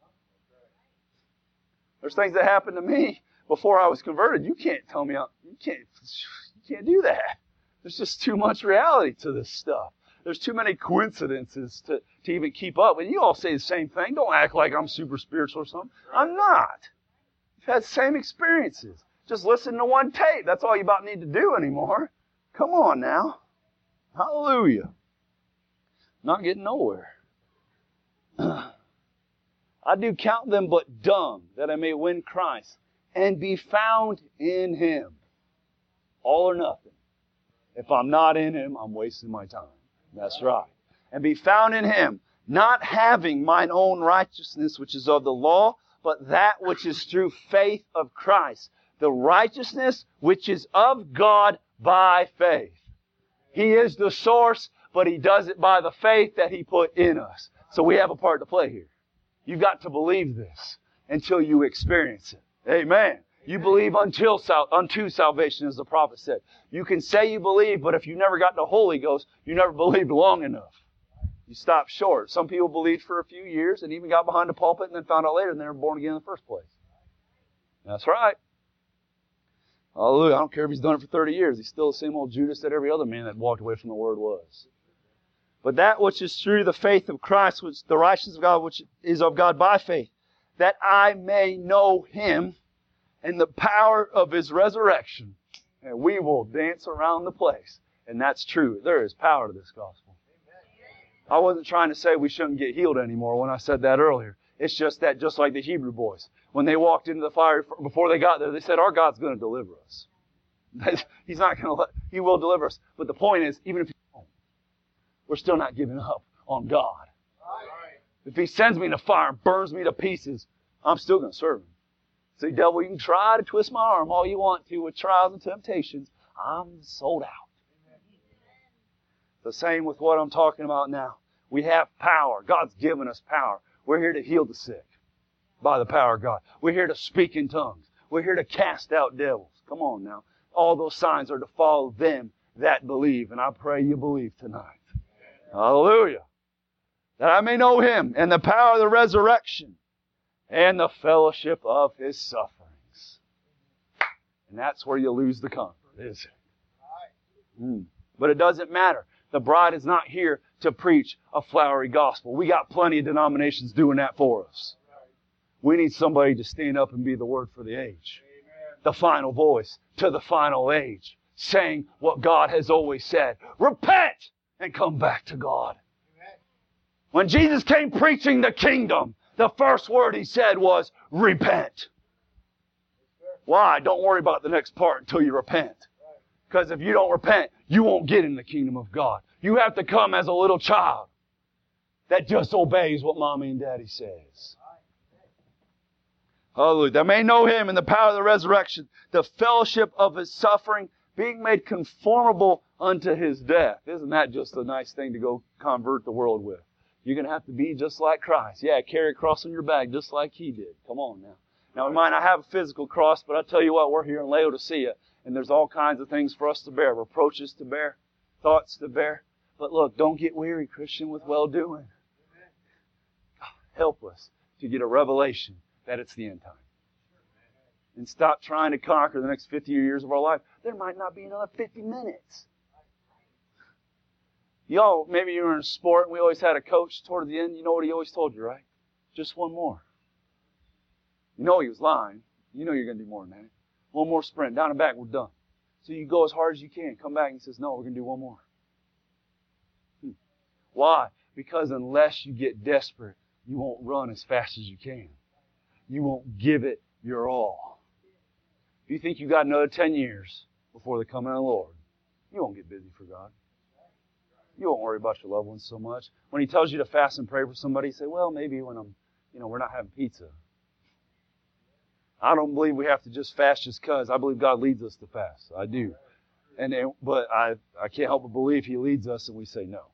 There's things that happened to me before I was converted. You can't tell me, you can't, you can't do that. There's just too much reality to this stuff. There's too many coincidences to, to even keep up. And you all say the same thing. Don't act like I'm super spiritual or something. I'm not. You've had the same experiences. Just listen to one tape. That's all you about need to do anymore. Come on now. Hallelujah. Not getting nowhere. I do count them but dung, that I may win Christ and be found in Him. All or nothing. If I'm not in Him, I'm wasting my time. That's right. And be found in Him, not having mine own righteousness, which is of the law, but that which is through faith of Christ. The righteousness which is of God by faith. He is the source, but He does it by the faith that He put in us. So we have a part to play here. You've got to believe this until you experience it. Amen. You believe until sal- unto salvation, as the prophet said. You can say you believe, but if you never got the Holy Ghost, you never believed long enough. You stop short. Some people believed for a few years and even got behind the pulpit and then found out later they were born again in the first place. That's right. Hallelujah. I don't care if he's done it for thirty years. He's still the same old Judas that every other man that walked away from the Word was. But that which is through the faith of Christ, which the righteousness of God, which is of God by faith, that I may know Him and the power of His resurrection. And we will dance around the place. And that's true. There is power to this gospel. I wasn't trying to say we shouldn't get healed anymore when I said that earlier. It's just that, just like the Hebrew boys, when they walked into the fire, before they got there, they said, our God's going to deliver us. He's not going to let, He will deliver us. But the point is, even if He won't, we're still not giving up on God. If He sends me in the fire and burns me to pieces, I'm still going to serve Him. See, devil, you can try to twist my arm all you want to with trials and temptations. I'm sold out. The same with what I'm talking about now. We have power. God's given us power. We're here to heal the sick by the power of God. We're here to speak in tongues. We're here to cast out devils. Come on now. All those signs are to follow them that believe. And I pray you believe tonight. Hallelujah. that I may know Him and the power of the resurrection and the fellowship of His sufferings. And that's where you lose the comfort, isn't it? Mm. But it doesn't matter. The bride is not here to preach a flowery gospel. We got plenty of denominations doing that for us. We need somebody to stand up and be the word for the age. The final voice to the final age, saying what God has always said. Repent and come back to God. When Jesus came preaching the kingdom, the first word He said was, repent. Why? Don't worry about the next part until you repent. Because if you don't repent, you won't get in the kingdom of God. You have to come as a little child that just obeys what mommy and daddy says. Hallelujah. That may know Him in the power of the resurrection, the fellowship of His suffering, being made conformable unto His death. Isn't that just a nice thing to go convert the world with? You're going to have to be just like Christ. Yeah, carry a cross on your back just like He did. Come on now. Now, we might not have a physical cross, but I tell you what, we're here in Laodicea, and there's all kinds of things for us to bear. Reproaches to bear, thoughts to bear. But look, don't get weary, Christian, with well-doing. Help us to get a revelation that it's the end time. And stop trying to conquer the next fifty years of our life. There might not be another fifty minutes. Y'all, maybe you were in sport and we always had a coach toward the end. You know what he always told you, right? Just one more. You know he was lying. You know you're going to do more than that. One more sprint. Down and back, we're done. So you go as hard as you can. Come back and he says, no, we're going to do one more. Hmm. Why? Because unless you get desperate, you won't run as fast as you can. You won't give it your all. If you think you got another ten years before the coming of the Lord, you won't get busy for God. You won't worry about your loved ones so much. When He tells you to fast and pray for somebody, you say, well, maybe when I'm, you know, we're not having pizza. I don't believe we have to just fast just because. I believe God leads us to fast. I do. And then, but I, I can't help but believe He leads us and we say no.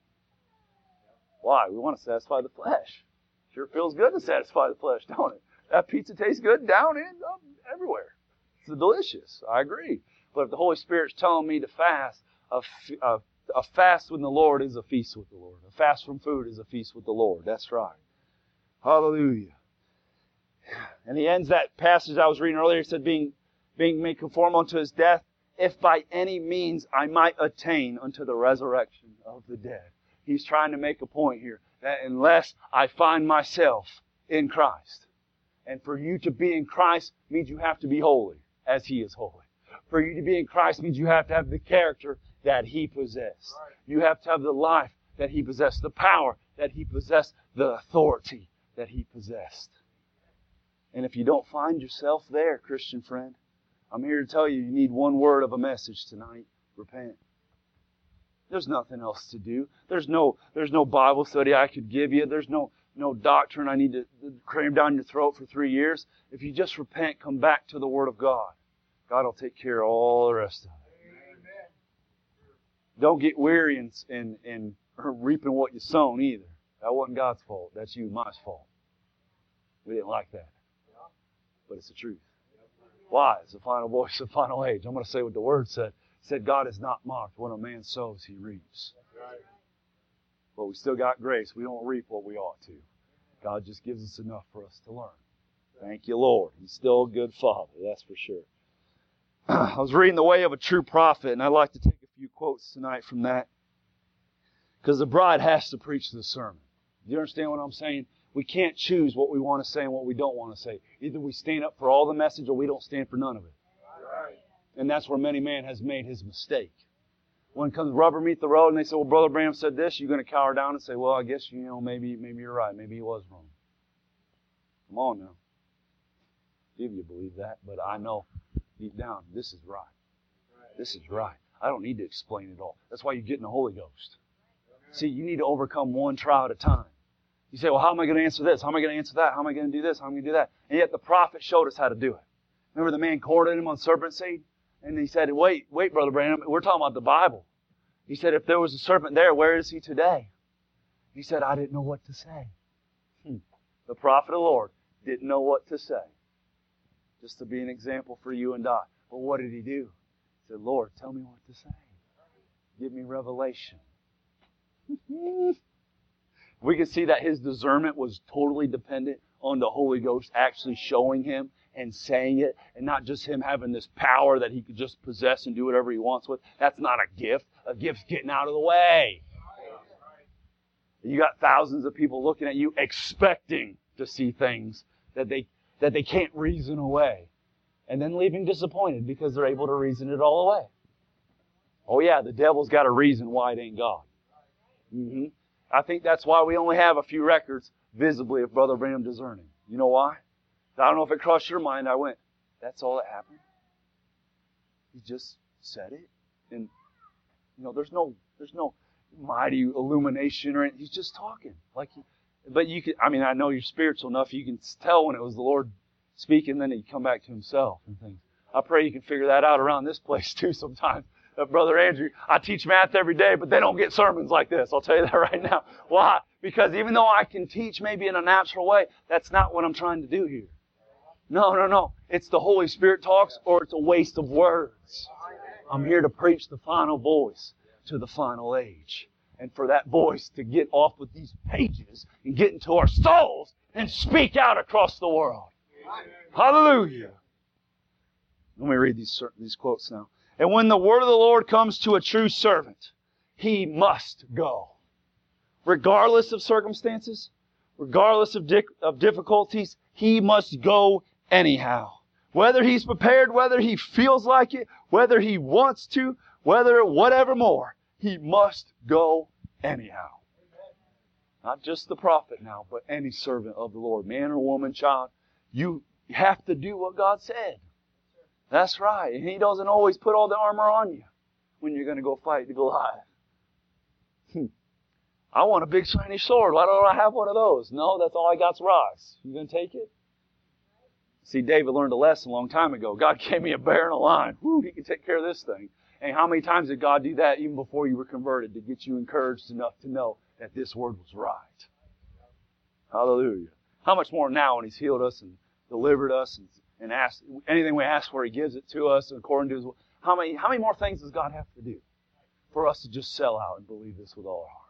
Why? We want to satisfy the flesh. Sure feels good to satisfy the flesh, don't it? That pizza tastes good down in, up, everywhere. It's delicious. I agree. But if the Holy Spirit's telling me to fast, a, a, a fast with the Lord is a feast with the Lord. A fast from food is a feast with the Lord. That's right. Hallelujah. And He ends that passage I was reading earlier. He said, being, being made conform unto His death, if by any means I might attain unto the resurrection of the dead. He's trying to make a point here that unless I find myself in Christ, and for you to be in Christ means you have to be holy as He is holy. For you to be in Christ means you have to have the character that He possessed. You have to have the life that He possessed, the power that He possessed, the authority that He possessed. And if you don't find yourself there, Christian friend, I'm here to tell you, you need one word of a message tonight. Repent. There's nothing else to do. There's no, there's no Bible study I could give you. There's no, no doctrine I need to cram down your throat for three years. If you just repent, come back to the Word of God, God will take care of all the rest of it. Amen. Don't get weary in, in, in reaping what you sown either. That wasn't God's fault. That's you and my fault. We didn't like that. But it's the truth. Why? It's the final voice, the final age. I'm going to say what the Word said. It said God is not mocked. When a man sows, he reaps. But we still got grace. We don't reap what we ought to. God just gives us enough for us to learn. Thank you, Lord. He's still a good Father, that's for sure. I was reading The Way of a True Prophet, and I'd like to take a few quotes tonight from that. Because the bride has to preach the sermon. Do you understand what I'm saying? We can't choose what we want to say and what we don't want to say. Either we stand up for all the message or we don't stand for none of it. Right. And that's where many man has made his mistake. When it comes rubber meet the road and they say, well, Brother Branham said this, you're going to cower down and say, well, I guess, you know, maybe maybe you're right. Maybe he was wrong. Come on now. If you believe that, but I know deep down, this is right. This is right. I don't need to explain it all. That's why you're getting the Holy Ghost. See, you need to overcome one trial at a time. You say, well, how am I going to answer this? How am I going to answer that? How am I going to do this? How am I going to do that? And yet the prophet showed us how to do it. Remember the man cornered him on serpent seed? And he said, wait, wait, Brother Branham, we're talking about the Bible. He said, if there was a serpent there, where is he today? He said, I didn't know what to say. Hmm. The prophet of the Lord didn't know what to say. Just to be an example for you and I. But what did he do? He said, Lord, tell me what to say. Give me revelation. We can see that his discernment was totally dependent on the Holy Ghost actually showing him and saying it, and not just him having this power that he could just possess and do whatever he wants with. That's not a gift. A gift's getting out of the way. You got thousands of people looking at you expecting to see things that they that they can't reason away, and then leaving disappointed because they're able to reason it all away. Oh yeah, the devil's got a reason why it ain't God. Mm-hmm. I think that's why we only have a few records visibly of Brother Branham discerning. You know why? I don't know if it crossed your mind. I went, that's all that happened? He just said it. And, you know, there's no there's no mighty illumination or anything. He's just talking. Like he, but you can, I mean, I know you're spiritual enough. You can tell when it was the Lord speaking, then he'd come back to himself and things. I pray you can figure that out around this place too sometimes. Uh, Brother Andrew, I teach math every day, but they don't get sermons like this. I'll tell you that right now. Why? Because even though I can teach maybe in a natural way, that's not what I'm trying to do here. No, no, no. It's the Holy Spirit talks, or it's a waste of words. I'm here to preach the final voice to the final age. And for that voice to get off with these pages and get into our souls and speak out across the world. Hallelujah. Let me read these, these quotes now. And when the word of the Lord comes to a true servant, he must go. Regardless of circumstances, regardless of, di- of difficulties, he must go anyhow. Whether he's prepared, whether he feels like it, whether he wants to, whether whatever more, he must go anyhow. Not just the prophet now, but any servant of the Lord, man or woman, child. You have to do what God said. That's right. And he doesn't always put all the armor on you when you're going to go fight the Goliath. Hmm. I want a big shiny sword. Why don't I have one of those? No, that's all I got's rocks. You going to take it? See, David learned a lesson a long time ago. God gave me a bear and a lion. Woo, he can take care of this thing. And how many times did God do that even before you were converted to get you encouraged enough to know that this word was right? Hallelujah. How much more now when he's healed us and delivered us and, and asked anything we ask for, he gives it to us according to his will. How many, how many more things does God have to do for us to just sell out and believe this with all our heart?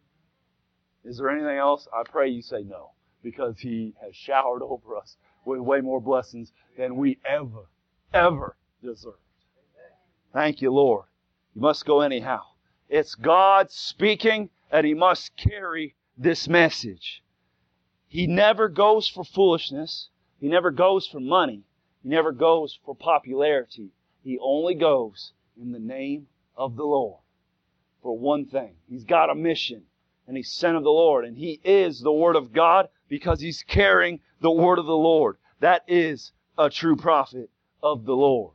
Is there anything else? I pray you say no, because he has showered over us with way more blessings than we ever, ever deserved. Thank you, Lord. You must go anyhow. It's God speaking, and he must carry this message. He never goes for foolishness. He never goes for money. He never goes for popularity. He only goes in the name of the Lord for one thing. He's got a mission, and he's sent of the Lord, and he is the Word of God because he's carrying the Word of the Lord. That is a true prophet of the Lord.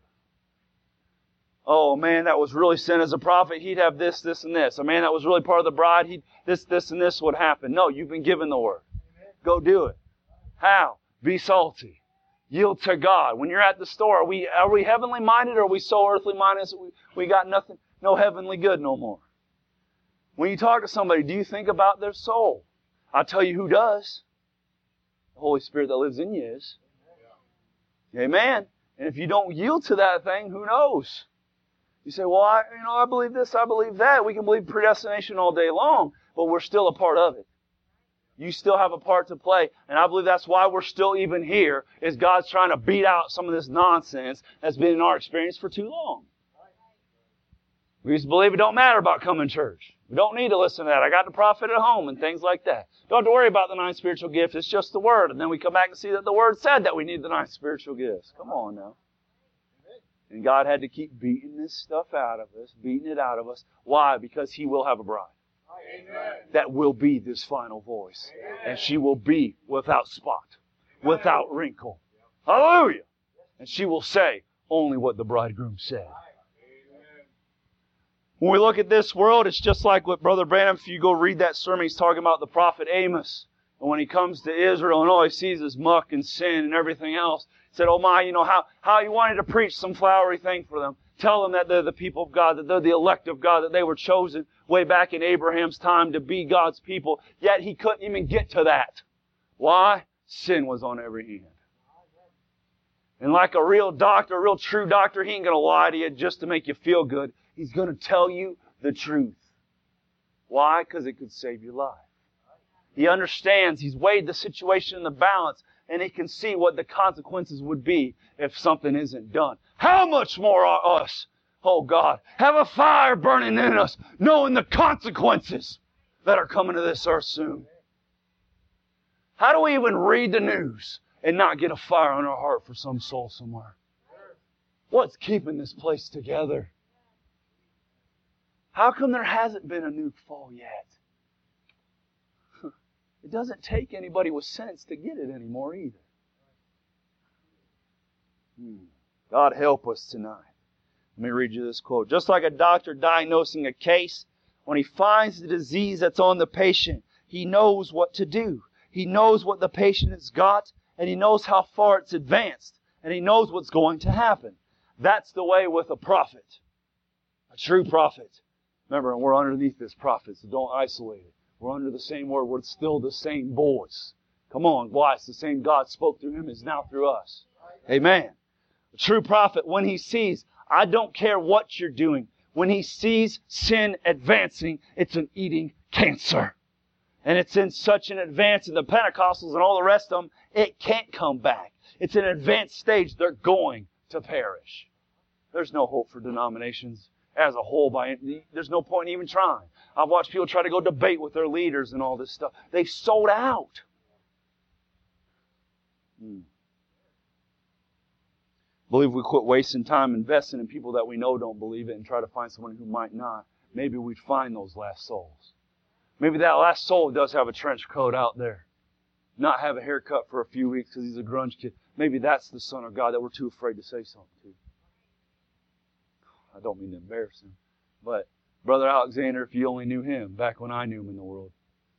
Oh, a man that was really sent as a prophet, he'd have this, this, and this. A man that was really part of the bride, he'd this, this, and this would happen. No, you've been given the Word. Go do it. How? Be salty. Yield to God. When you're at the store, are we, are we heavenly minded or are we so earthly minded that we, we got nothing, no heavenly good no more? When you talk to somebody, do you think about their soul? I'll tell you who does. The Holy Spirit that lives in you is. Amen. And if you don't yield to that thing, who knows? You say, well, I, you know, I believe this, I believe that. We can believe predestination all day long, but we're still a part of it. You still have a part to play. And I believe that's why we're still even here, is God's trying to beat out some of this nonsense that's been in our experience for too long. We used to believe it don't matter about coming to church. We don't need to listen to that. I got the prophet at home and things like that. Don't have to worry about the nine spiritual gifts. It's just the Word. And then we come back and see that the Word said that we need the nine spiritual gifts. Come on now. And God had to keep beating this stuff out of us, beating it out of us. Why? Because He will have a bride. Amen. That will be this final voice. Amen. And she will be without spot, without wrinkle. Hallelujah. And she will say only what the bridegroom said. Amen. When we look at this world, it's just like what Brother Branham, if you go read that sermon, he's talking about the prophet Amos. And when he comes to Israel and all he sees is muck and sin and everything else, he said, oh my, you know, how, how he wanted to preach some flowery thing for them. Tell them that they're the people of God, that they're the elect of God, that they were chosen way back in Abraham's time to be God's people. Yet he couldn't even get to that. Why? Sin was on every hand. And like a real doctor, a real true doctor, he ain't going to lie to you just to make you feel good. He's going to tell you the truth. Why? Because it could save your life. He understands. He's weighed the situation in the balance, and he can see what the consequences would be if something isn't done. How much more are us, oh God, have a fire burning in us, knowing the consequences that are coming to this earth soon. How do we even read the news and not get a fire on our heart for some soul somewhere? What's keeping this place together? How come there hasn't been a nuke fall yet? It doesn't take anybody with sense to get it anymore either. Hmm. God help us tonight. Let me read you this quote. Just like a doctor diagnosing a case, when he finds the disease that's on the patient, he knows what to do. He knows what the patient has got, and he knows how far it's advanced, and he knows what's going to happen. That's the way with a prophet. A true prophet. Remember, we're underneath this prophet, so don't isolate it. We're under the same word. We're still the same voice. Come on, why? It's the same God spoke through him is now through us. Amen. A true prophet, when he sees, I don't care what you're doing, when he sees sin advancing, it's an eating cancer. And it's in such an advance in the Pentecostals and all the rest of them, it can't come back. It's an advanced stage. They're going to perish. There's no hope for denominations as a whole. By There's no point in even trying. I've watched people try to go debate with their leaders and all this stuff. They've sold out. Hmm. I believe we quit wasting time investing in people that we know don't believe it and try to find someone who might not. Maybe we'd find those last souls. Maybe that last soul does have a trench coat out there. Not have a haircut for a few weeks because he's a grunge kid. Maybe that's the Son of God that we're too afraid to say something to. I don't mean to embarrass him. But Brother Alexander, if you only knew him back when I knew him in the world.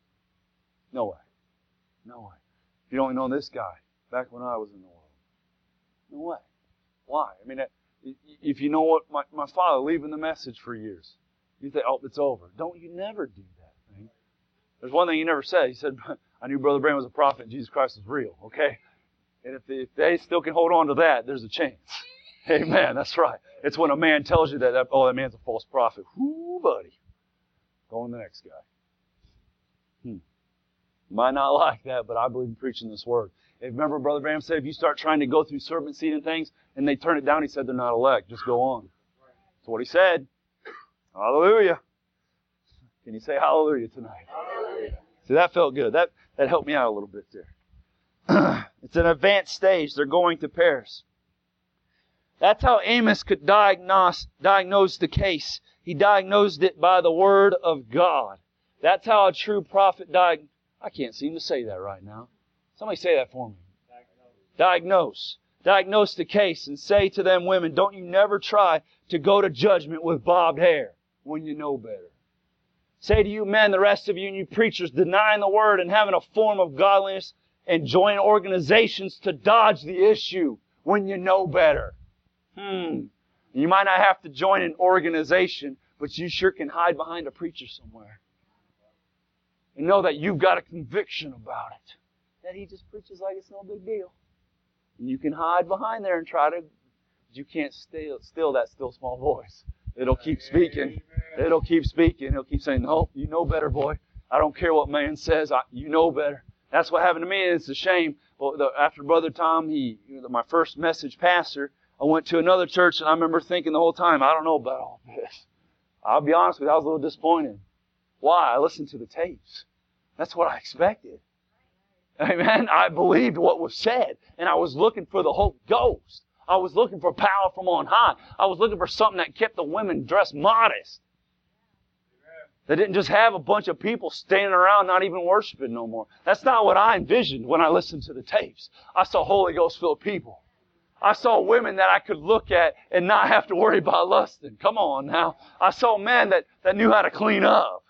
No way. No way. If you only know this guy back when I was in the world. No way. Why? I mean, if you know what my, my father leaving the message for years, you think, oh, it's over. Don't you never do that thing. There's one thing he never said. He said, I knew Brother Branham was a prophet and Jesus Christ was real. Okay? And if they, if they still can hold on to that, there's a chance. Amen. That's right. It's when a man tells you that, that oh, that man's a false prophet. Whoo, buddy. Go on to the next guy. Hmm. You might not like that, but I believe in preaching this word. If remember Brother Branham said, if you start trying to go through serpent seed and things, and they turn it down, he said they're not elect. Just go on. That's what he said. Hallelujah. Can you say hallelujah tonight? Hallelujah. See, that felt good. That, that helped me out a little bit there. It's an advanced stage. They're going to perish. That's how Amos could diagnose, diagnose the case. He diagnosed it by the Word of God. That's how a true prophet diagnosed. I can't seem to say that right now. Somebody say that for me. Diagnose. Diagnose. Diagnose the case and say to them women, don't you never try to go to judgment with bobbed hair when you know better. Say to you men, the rest of you and you preachers, denying the Word and having a form of godliness and join organizations to dodge the issue when you know better. Hmm. You might not have to join an organization, but you sure can hide behind a preacher somewhere. And know that you've got a conviction about it. That he just preaches like it's no big deal. And you can hide behind there and try to, you can't still, still that still small voice. It'll keep speaking. It'll keep speaking. It'll keep saying, no, you know better, boy. I don't care what man says. I, you know better. That's what happened to me. It's a shame. But the, after Brother Tom, he, my first message pastor, I went to another church and I remember thinking the whole time, I don't know about all this. I'll be honest with you, I was a little disappointed. Why? I listened to the tapes. That's what I expected. Amen. I believed what was said. And I was looking for the Holy Ghost. I was looking for power from on high. I was looking for something that kept the women dressed modest. They didn't just have a bunch of people standing around not even worshiping no more. That's not what I envisioned when I listened to the tapes. I saw Holy Ghost filled people. I saw women that I could look at and not have to worry about lusting. Come on now. I saw men that, that knew how to clean up.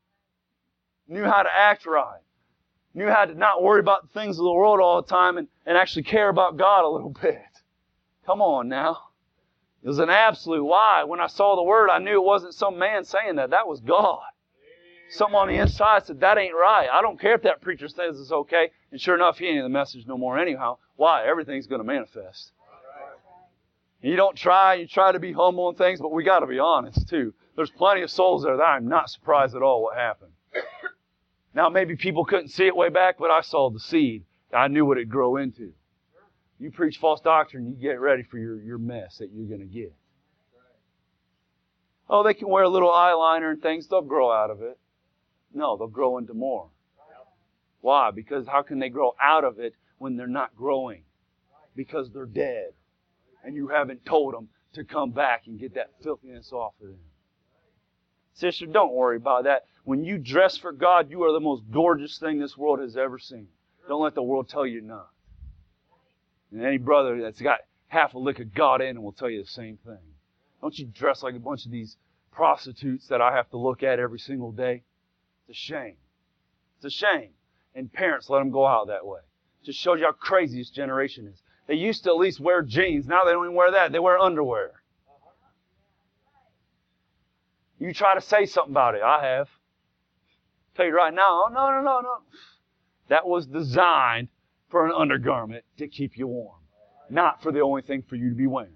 Knew how to act right. Knew how to not worry about the things of the world all the time and, and actually care about God a little bit. Come on now. It was an absolute why. When I saw the Word, I knew it wasn't some man saying that. That was God. Something on the inside said, that ain't right. I don't care if that preacher says it's okay. And sure enough, he ain't in the message no more anyhow. Why? Everything's going to manifest. You don't try, you try to be humble and things, but we got to be honest too. There's plenty of souls there that I'm not surprised at all what happened. Now, maybe people couldn't see it way back, but I saw the seed. I knew what it'd grow into. You preach false doctrine, you get ready for your, your mess that you're going to get. Oh, they can wear a little eyeliner and things. They'll grow out of it. No, they'll grow into more. Why? Because how can they grow out of it when they're not growing? Because they're dead. And you haven't told them to come back and get that filthiness off of them. Sister, don't worry about that. When you dress for God, you are the most gorgeous thing this world has ever seen. Don't let the world tell you not. And any brother that's got half a lick of God in him will tell you the same thing. Don't you dress like a bunch of these prostitutes that I have to look at every single day. It's a shame. It's a shame. And parents let them go out that way. It just shows you how crazy this generation is. They used to at least wear jeans. Now they don't even wear that. They wear underwear. You try to say something about it. I have. I'll tell you right now, oh, no, no, no, no. That was designed for an undergarment to keep you warm. Not for the only thing for you to be wearing.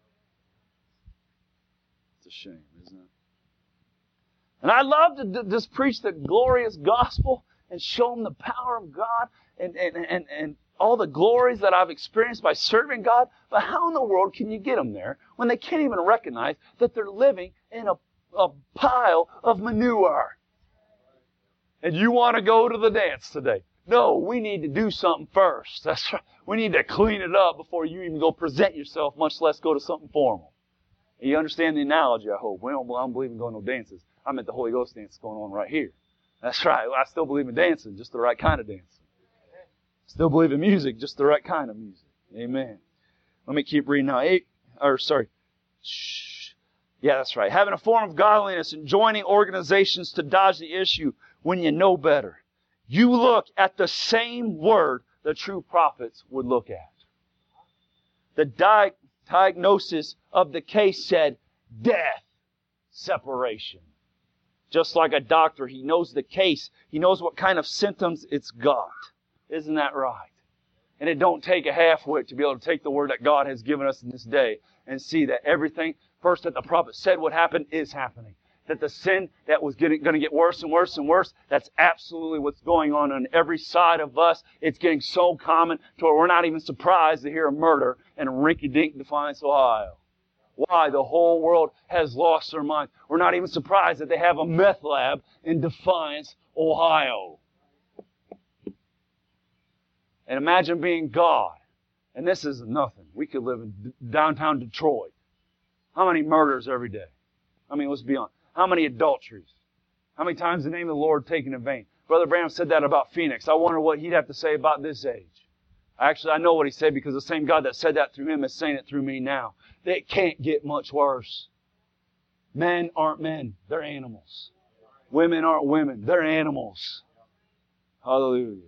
It's a shame, isn't it? And I love to d- just preach the glorious gospel and show them the power of God and, and, and, and all the glories that I've experienced by serving God. But how in the world can you get them there when they can't even recognize that they're living in a, a pile of manure? And you want to go to the dance today. No, we need to do something first. That's right. We need to clean it up before you even go present yourself, much less go to something formal. And you understand the analogy, I hope. We don't, I don't believe in going to no dances. I meant the Holy Ghost dance going on right here. That's right. I still believe in dancing, just the right kind of dancing. Still believe in music, just the right kind of music. Amen. Let me keep reading now. Eight, or sorry. Shh. Yeah, that's right. Having a form of godliness and joining organizations to dodge the issue when you know better. You look at the same word the true prophets would look at. The di- diagnosis of the case said death, separation. Just like a doctor, he knows the case. He knows what kind of symptoms it's got. Isn't that right? And it don't take a half-wit to be able to take the word that God has given us in this day and see that everything, first that the prophet said would happen, is happening. That the sin that was getting, going to get worse and worse and worse, that's absolutely what's going on on every side of us. It's getting so common to where we're not even surprised to hear a murder in rinky-dink Defiance, Ohio. Why? The whole world has lost their mind. We're not even surprised that they have a meth lab in Defiance, Ohio. And imagine being God. And this is nothing. We could live in d- downtown Detroit. How many murders every day? I mean, let's be honest. How many adulteries? How many times the name of the Lord taken in vain? Brother Branham said that about Phoenix. I wonder what he'd have to say about this age. Actually, I know what he said because the same God that said that through him is saying it through me now. It can't get much worse. Men aren't men. They're animals. Women aren't women. They're animals. Hallelujah.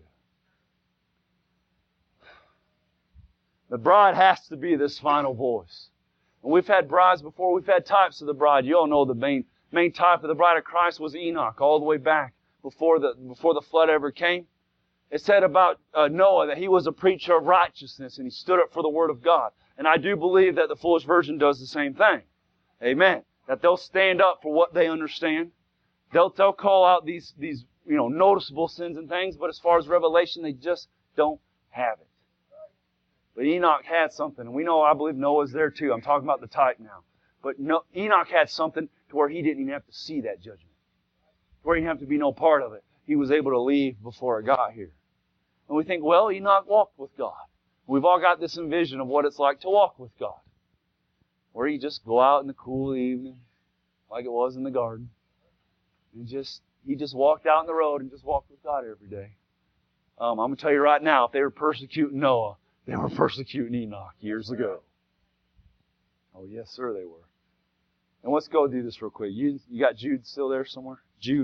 The bride has to be this final voice. And we've had brides before. We've had types of the bride. You all know the main main type of the bride of Christ was Enoch, all the way back before the before the flood ever came. It said about uh, Noah that he was a preacher of righteousness and he stood up for the Word of God. And I do believe that the foolish virgin does the same thing. Amen. That they'll stand up for what they understand. They'll they'll call out these these you know noticeable sins and things, but as far as revelation, they just don't have it. But Enoch had something, and we know, I believe Noah's there too. I'm talking about the type now. But no, Enoch had something to where he didn't even have to see that judgment. Where he didn't have to be no part of it. He was able to leave before it got here. And we think, well, Enoch walked with God. We've all got this envision of what it's like to walk with God. Where you just go out in the cool evening, like it was in the garden. And just he just walked out on the road and just walked with God every day. Um, I'm going to tell you right now, if they were persecuting Noah, they were persecuting Enoch years ago. Oh, yes, sir, they were. And let's go do this real quick. You, you got Jude still there somewhere? Jude.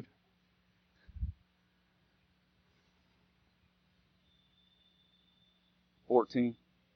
fourteen.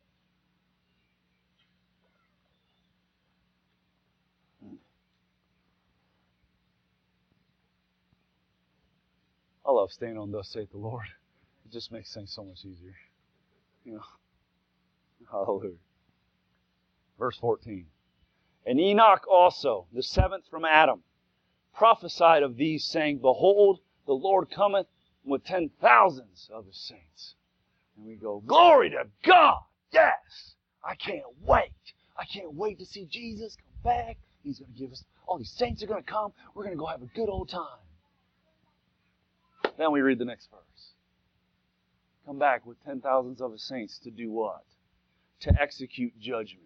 I love staying on thus saith the Lord. It just makes things so much easier. You know. Hallelujah. Verse fourteen. And Enoch also, the seventh from Adam, prophesied of these, saying, Behold, the Lord cometh with ten thousands of His saints. And we go, glory to God! Yes! I can't wait. I can't wait to see Jesus come back. He's going to give us, all these saints are going to come. We're going to go have a good old time. Then we read the next verse. Come back with ten thousands of His saints to do what? To execute judgment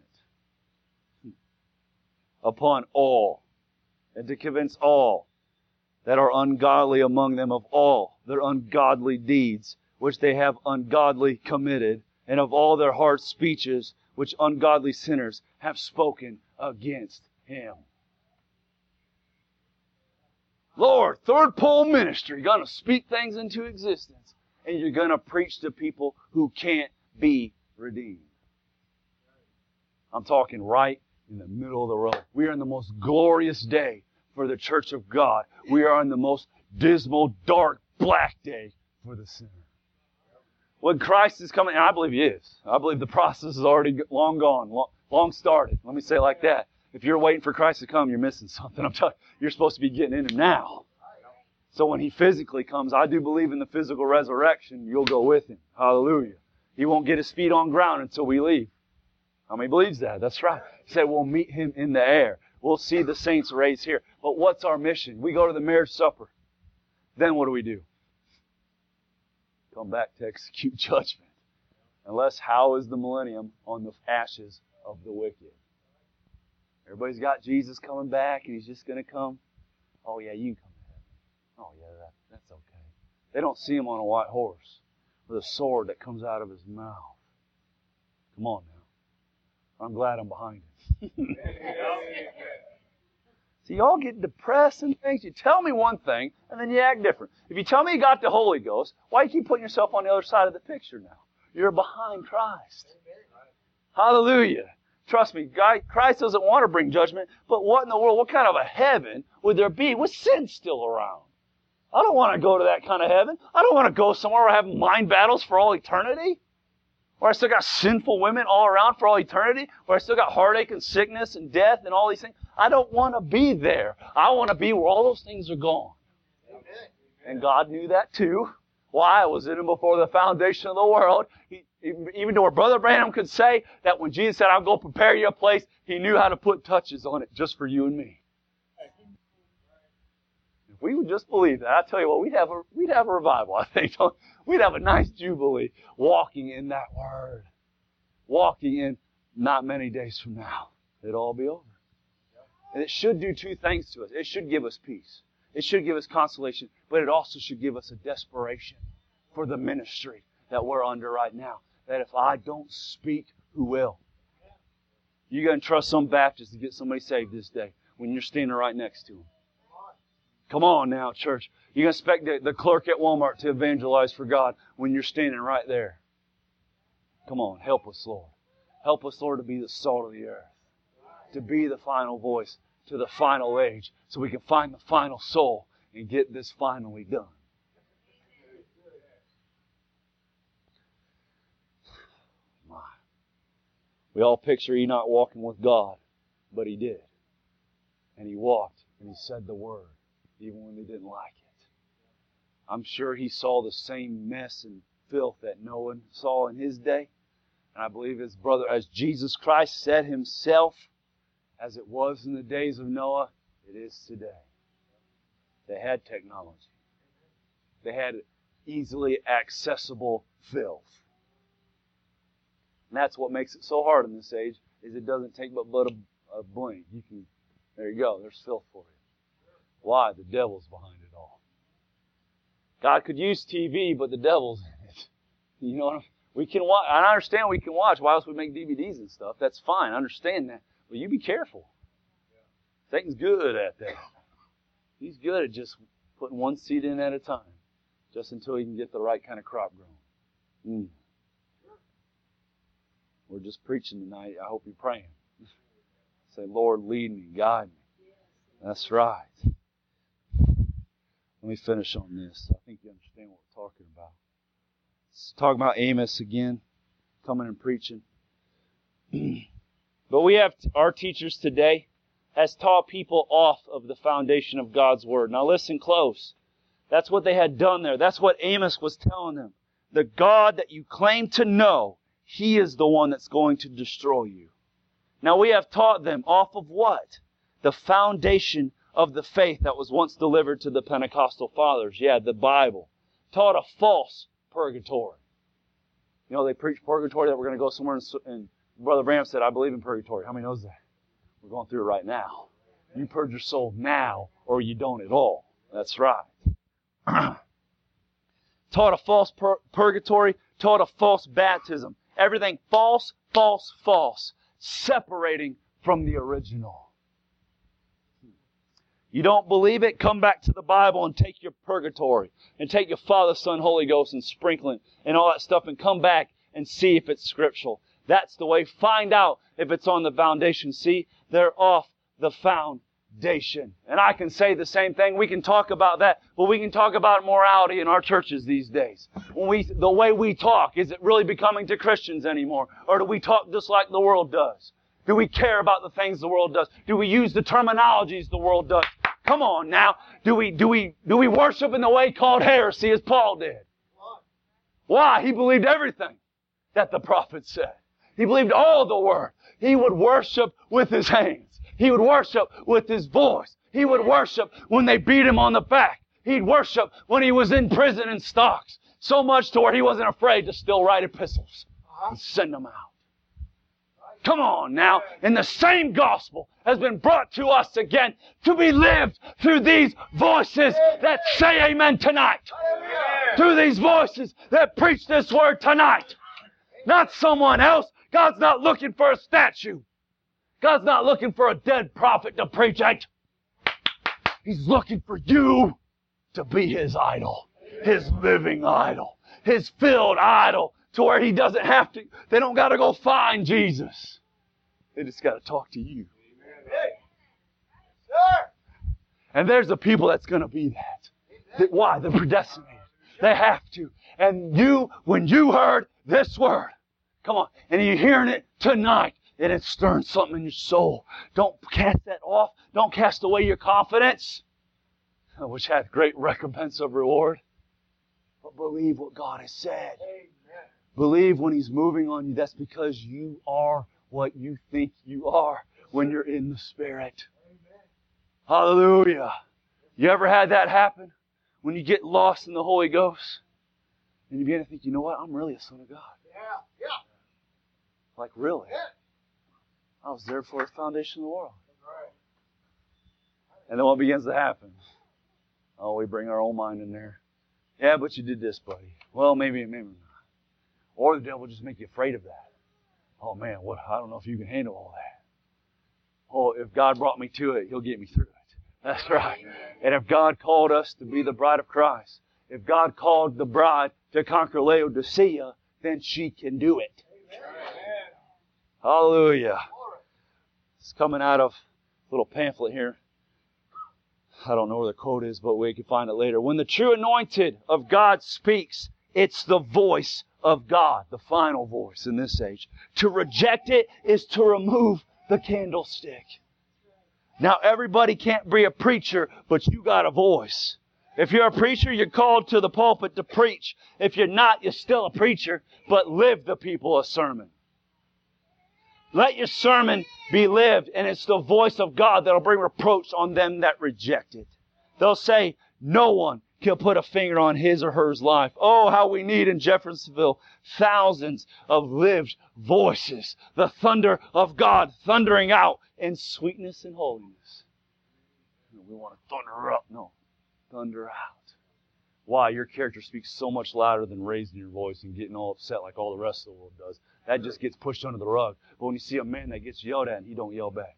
upon all, and to convince all that are ungodly among them of all their ungodly deeds, which they have ungodly committed, and of all their hard speeches, which ungodly sinners have spoken against Him. Lord, third pole ministry, you're going to speak things into existence, and you're going to preach to people who can't be redeemed. I'm talking right in the middle of the road. We are in the most glorious day for the church of God. We are in the most dismal, dark, black day for the sinner. When Christ is coming, and I believe He is. I believe the process is already long gone, long, long started. Let me say it like that. If you're waiting for Christ to come, you're missing something. I'm telling you, you're supposed to be getting in Him now. So when He physically comes, I do believe in the physical resurrection. You'll go with Him. Hallelujah. He won't get His feet on ground until we leave. How many believes that? That's right. He said we'll meet Him in the air. We'll see the saints raised here. But what's our mission? We go to the marriage supper. Then what do we do? Come back to execute judgment. Unless how is the millennium on the ashes of the wicked? Everybody's got Jesus coming back and He's just going to come. Oh yeah, you can come to heaven. Oh yeah, that, that's okay. They don't see Him on a white horse with a sword that comes out of His mouth. Come on now. I'm glad I'm behind Him. See, y'all get depressed and things. You tell me one thing, and then you act different. If you tell me you got the Holy Ghost, why do you keep putting yourself on the other side of the picture now? You're behind Christ. Hallelujah. Trust me, Christ doesn't want to bring judgment, but what in the world, what kind of a heaven would there be with sin still around? I don't want to go to that kind of heaven. I don't want to go somewhere where I have mind battles for all eternity. Where I still got sinful women all around for all eternity. Where I still got heartache and sickness and death and all these things. I don't want to be there. I want to be where all those things are gone. Amen. And God knew that too. Why? I was in Him before the foundation of the world. He, even though Brother Branham could say that when Jesus said, I'll go prepare you a place, He knew how to put touches on it just for you and me. If we would just believe that, I tell you what, we'd have a, we'd have a revival, I think. We'd have a nice jubilee walking in that Word. Walking in not many days from now. It'll all be over. And it should do two things to us. It should give us peace. It should give us consolation. But it also should give us a desperation for the ministry that we're under right now. That if I don't speak, who will? You're going to trust some Baptist to get somebody saved this day when you're standing right next to them. Come on now, church. You're going to expect the, the clerk at Walmart to evangelize for God when you're standing right there. Come on, help us, Lord. Help us, Lord, to be the salt of the earth. To be the final voice to the final age so we can find the final soul and get this finally done. My. We all picture Enoch walking with God, but he did. And he walked and he said the word, even when they didn't like it. I'm sure he saw the same mess and filth that Noah saw in his day. And I believe his brother, as Jesus Christ said Himself, as it was in the days of Noah, it is today. They had technology. They had easily accessible filth. And that's what makes it so hard in this age, is it doesn't take but, but a, a blink. You can, there you go, there's filth for you. Why? The devil's behind it all. God could use T V, but the devil's in it. You know what I mean? We can watch. I understand we can watch. Why else we make D V Ds and stuff? That's fine. I understand that. But you be careful. Satan's good at that. He's good at just putting one seed in at a time. Just until he can get the right kind of crop grown. Mm. We're just preaching tonight. I hope you're praying. Say, Lord, lead me, guide me. That's right. Let me finish on this. I think you understand what we're talking about. Let's talk about Amos again, coming and preaching. But we have, our teachers today has taught people off of the foundation of God's Word. Now listen close. That's what they had done there. That's what Amos was telling them. The God that you claim to know, He is the one that's going to destroy you. Now we have taught them off of what? The foundation of the faith that was once delivered to the Pentecostal fathers. Yeah, the Bible. Taught a false purgatory. You know, they preach purgatory, that we're going to go somewhere, and, and Brother Bram said, I believe in purgatory. How many knows that? We're going through it right now. You purge your soul now, or you don't at all. That's right. Taught a false pur- purgatory, taught a false baptism. Everything false, false, false. Separating from the original. You don't believe it? Come back to the Bible and take your purgatory. And take your Father, Son, Holy Ghost and sprinkle it and all that stuff and come back and see if it's scriptural. That's the way. Find out if it's on the foundation. See, they're off the foundation. And I can say the same thing. We can talk about that, but we can talk about morality in our churches these days. When we, the way we talk, is it really becoming to Christians anymore? Or do we talk just like the world does? Do we care about the things the world does? Do we use the terminologies the world does? Come on now. Do we, do we, do we worship in the way called heresy as Paul did? Why? He believed everything that the prophet said. He believed all the word. He would worship with his hands. He would worship with his voice. He would worship when they beat him on the back. He'd worship when he was in prison in stocks. So much to where he wasn't afraid to still write epistles and send them out. Come on now. And the same gospel has been brought to us again to be lived through these voices that say amen tonight. Through these voices that preach this word tonight. Not someone else. God's not looking for a statue. God's not looking for a dead prophet to preach it. He's looking for you to be His idol. His living idol. His filled idol. To where He doesn't have to, they don't got to go find Jesus. They just got to talk to you. And there's the people that's going to be that. that. Why? They're predestinated. They have to. And you, when you heard this word, come on, and you're hearing it tonight, and it's stirring something in your soul. Don't cast that off. Don't cast away your confidence, which hath great recompense of reward. But believe what God has said. Amen. Believe when He's moving on you. That's because you are what you think you are when you're in the Spirit. Amen. Hallelujah. You ever had that happen? When you get lost in the Holy Ghost and you begin to think, you know what? I'm really a son of God. Yeah, yeah. Like, really? Yeah. I was there before the foundation of the world. Right. And then what begins to happen? Oh, we bring our own mind in there. Yeah, but you did this, buddy. Well, maybe, maybe not. Or the devil will just make you afraid of that. Oh, man, what? I don't know if you can handle all that. Oh, if God brought me to it, He'll get me through it. That's right. And if God called us to be the bride of Christ, if God called the bride to conquer Laodicea, then she can do it. Hallelujah. It's coming out of a little pamphlet here. I don't know where the quote is, but we can find it later. When the true anointed of God speaks, it's the voice of God, the final voice in this age. To reject it is to remove the candlestick. Now, everybody can't be a preacher, but you got a voice. If you're a preacher, you're called to the pulpit to preach. If you're not, you're still a preacher, but live the people a sermon. Let your sermon be lived, and it's the voice of God that'll bring reproach on them that reject it. They'll say, no one can put a finger on his or her life. Oh, how we need in Jeffersonville thousands of lived voices. The thunder of God thundering out in sweetness and holiness. We want to thunder up. No, thunder out. Why? Your character speaks so much louder than raising your voice and getting all upset like all the rest of the world does. That just gets pushed under the rug. But when you see a man that gets yelled at, and he don't yell back.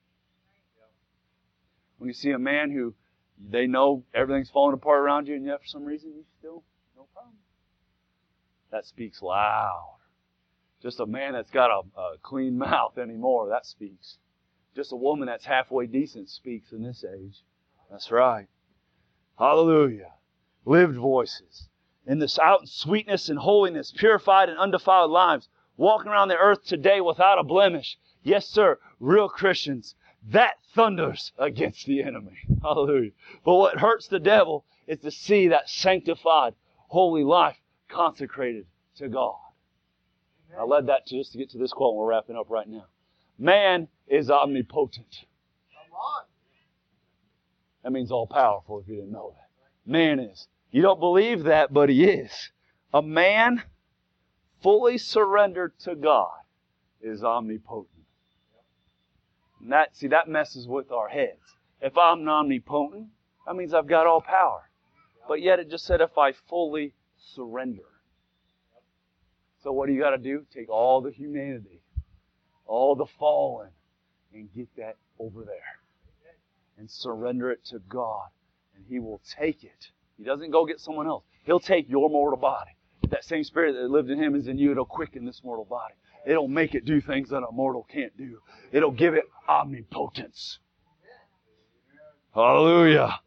When you see a man who they know everything's falling apart around you, and yet for some reason you still, no problem. That speaks loud. Just a man that's got a, a clean mouth anymore, that speaks. Just a woman that's halfway decent speaks in this age. That's right. Hallelujah. Lived voices. In this out in sweetness and holiness, purified and undefiled lives, walking around the earth today without a blemish. Yes, sir, real Christians. That thunders against the enemy. Hallelujah. But what hurts the devil is to see that sanctified, holy life consecrated to God. I led that to just to get to this quote, and we're wrapping up right now. Man is omnipotent. That means all powerful if you didn't know that. Man is. You don't believe that, but he is. A man fully surrendered to God is omnipotent. And that, see, that messes with our heads. If I'm omnipotent, that means I've got all power. But yet it just said if I fully surrender. So what do you got to do? Take all the humanity, all the fallen, and get that over there. And surrender it to God. And He will take it. He doesn't go get someone else. He'll take your mortal body. If that same Spirit that lived in Him is in you, it'll quicken this mortal body. It'll make it do things that a mortal can't do. It'll give it omnipotence. Hallelujah.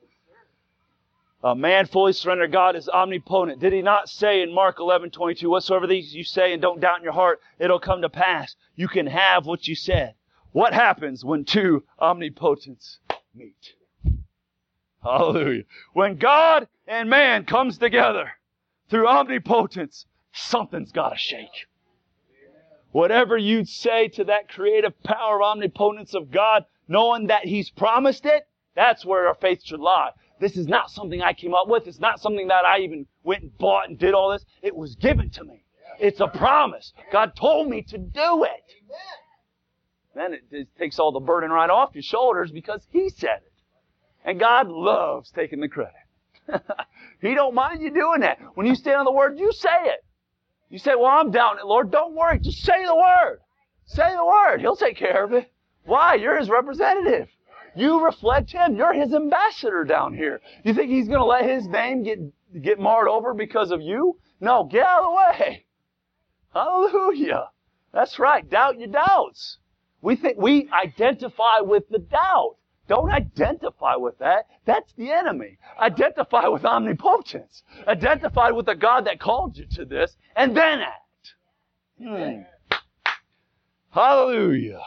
A man fully surrendered to God is omnipotent. Did He not say in Mark eleven twenty-two, whatsoever these you say and don't doubt in your heart, it'll come to pass. You can have what you said. What happens when two omnipotents meet? Hallelujah. When God and man comes together through omnipotence, something's got to shake. Whatever you'd say to that creative power of omnipotence of God, knowing that He's promised it, that's where our faith should lie. This is not something I came up with. It's not something that I even went and bought and did all this. It was given to me. It's a promise. God told me to do it. Then it, it takes all the burden right off your shoulders because He said it. And God loves taking the credit. He don't mind you doing that. When you stand on the Word, you say it. You say, well, I'm doubting it, Lord. Don't worry. Just say the Word. Say the Word. He'll take care of it. Why? You're His representative. You reflect Him. You're His ambassador down here. You think He's going to let His name get, get marred over because of you? No, get out of the way. Hallelujah. That's right. Doubt your doubts. We think we identify with the doubt. Don't identify with that. That's the enemy. Identify with omnipotence. Identify with the God that called you to this, and then act. Hmm. Hallelujah.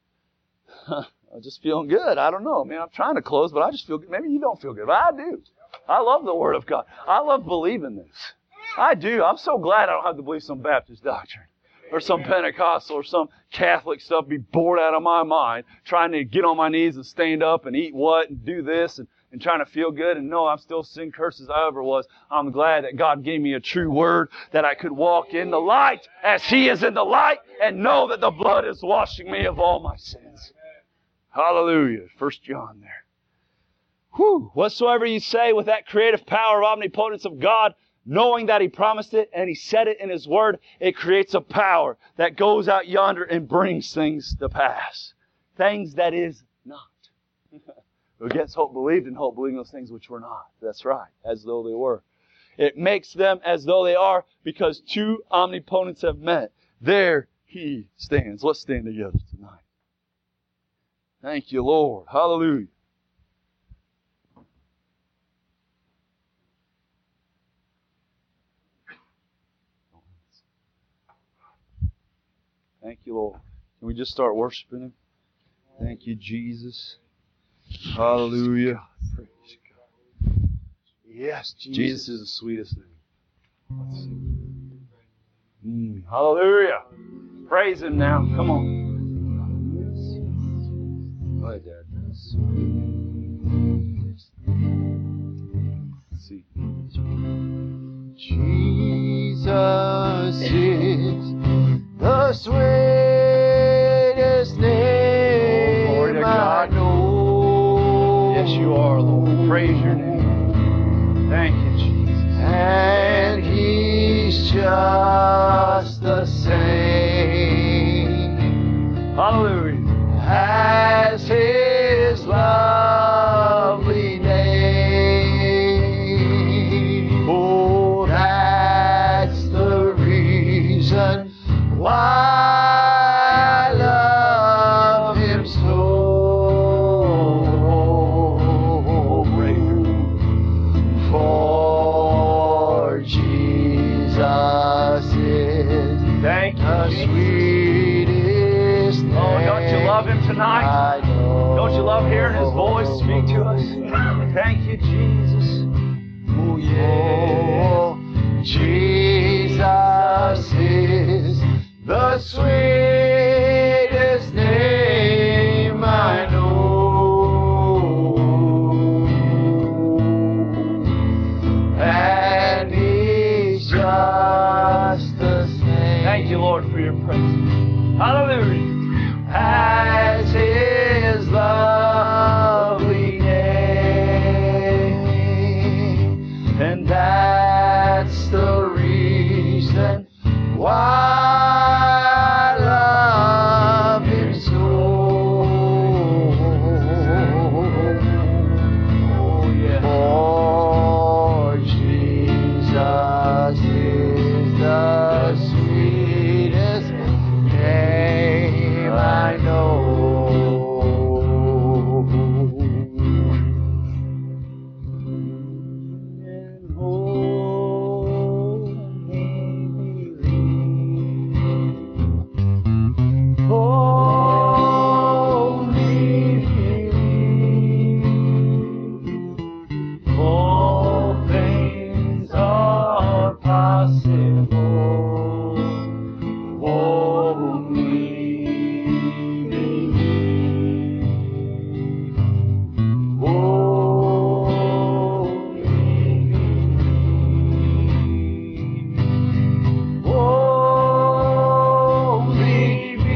I'm just feeling good. I don't know. I mean, I'm trying to close, but I just feel good. Maybe you don't feel good, but I do. I love the Word of God. I love believing this. I do. I'm so glad I don't have to believe some Baptist doctrine or some Pentecostal or some Catholic stuff, be bored out of my mind, trying to get on my knees and stand up and eat what and do this and, and trying to feel good. And no, I'm still sin cursed as I ever was. I'm glad that God gave me a true Word that I could walk in the light as He is in the light and know that the blood is washing me of all my sins. Hallelujah. First John there. Whew. Whatsoever you say with that creative power of omnipotence of God, knowing that He promised it and He said it in His Word, it creates a power that goes out yonder and brings things to pass. Things that is not. Who gets hope believed and hope believing those things which were not. That's right. As though they were. It makes them as though they are because two omnipotents have met. There He stands. Let's stand together tonight. Thank you, Lord. Hallelujah. Thank you, Lord. Can we just start worshiping Him? Thank you, Jesus. Hallelujah. Praise God. Yes, Jesus. Jesus is the sweetest name. Mm, hallelujah. Praise Him now. Come on. Go ahead, Dad. Let's see. Jesus is the sweetest name oh, Lord, I know. Yes, you are, Lord. Praise your name. Thank you, Jesus. And He's just the same. Hallelujah. As His lovely name. Oh, that's the reason why I love Him so. For Jesus is Thank you, the Jesus. sweetest name. Oh, don't you love Him tonight? I know. Don't you love hearing His voice speak to us? Thank you, Jesus. Oh, Jesus is the sweetest name I know, and He's just the same. Thank you, Lord, for your presence. Hallelujah. As His lovely name, and that's the reason why I love Him so. Oh, yeah. For Jesus is the sweetest name I know. And only believe, only believe, all things are possible. Only believe. Only believe. Only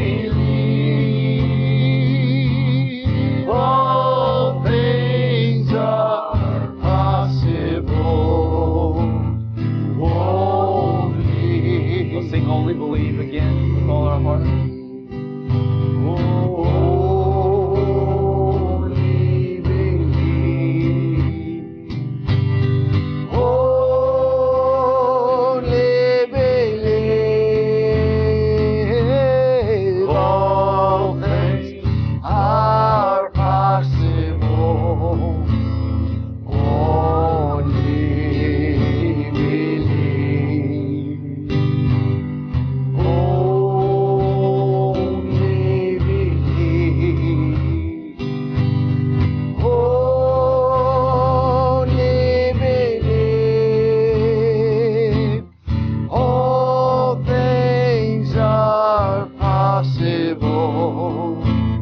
believe. All things are possible. Only. Let's sing Only Believe again with all our heart. Only believe. Only believe. All things are possible. Only believe. Only believe. Only believe. All things are possible.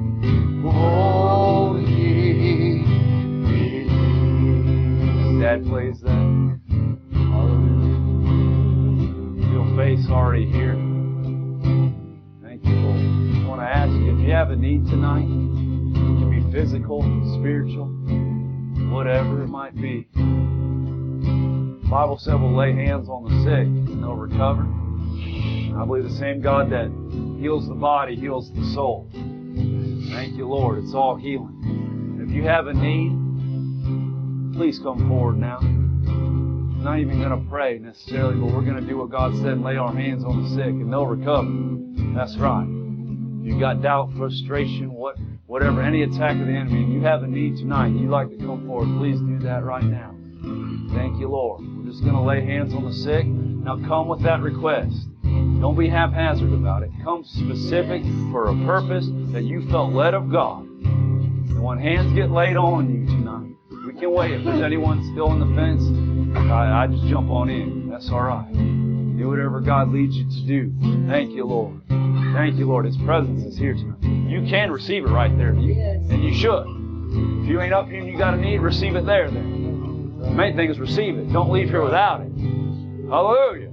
Only believe. Dad plays that. Hallelujah. Feel face already here. Thank you, Lord. I want to ask you if you have a need tonight. It can be physical, spiritual, whatever it might be. The Bible said we'll lay hands on the sick and they'll recover. And I believe the same God that heals the body heals the soul. Thank you, Lord. It's all healing. If you have a need, please come forward now. I'm not even going to pray necessarily, but we're going to do what God said and lay our hands on the sick and they'll recover. That's right. You got doubt, frustration, what, whatever, any attack of the enemy, and you have a need tonight, and you'd like to come forward, please do that right now. Thank you, Lord. We're just going to lay hands on the sick. Now come with that request. Don't be haphazard about it. Come specific for a purpose that you felt led of God. And when hands get laid on you tonight, we can wait. If there's anyone still on the fence, I, I just jump on in. That's all right. Do whatever God leads you to do. Thank you, Lord. Thank you, Lord. His presence is here tonight. You can receive it right there. You, and you should. If you ain't up here and you got a need, receive it there then. The main thing is receive it. Don't leave here without it. Hallelujah.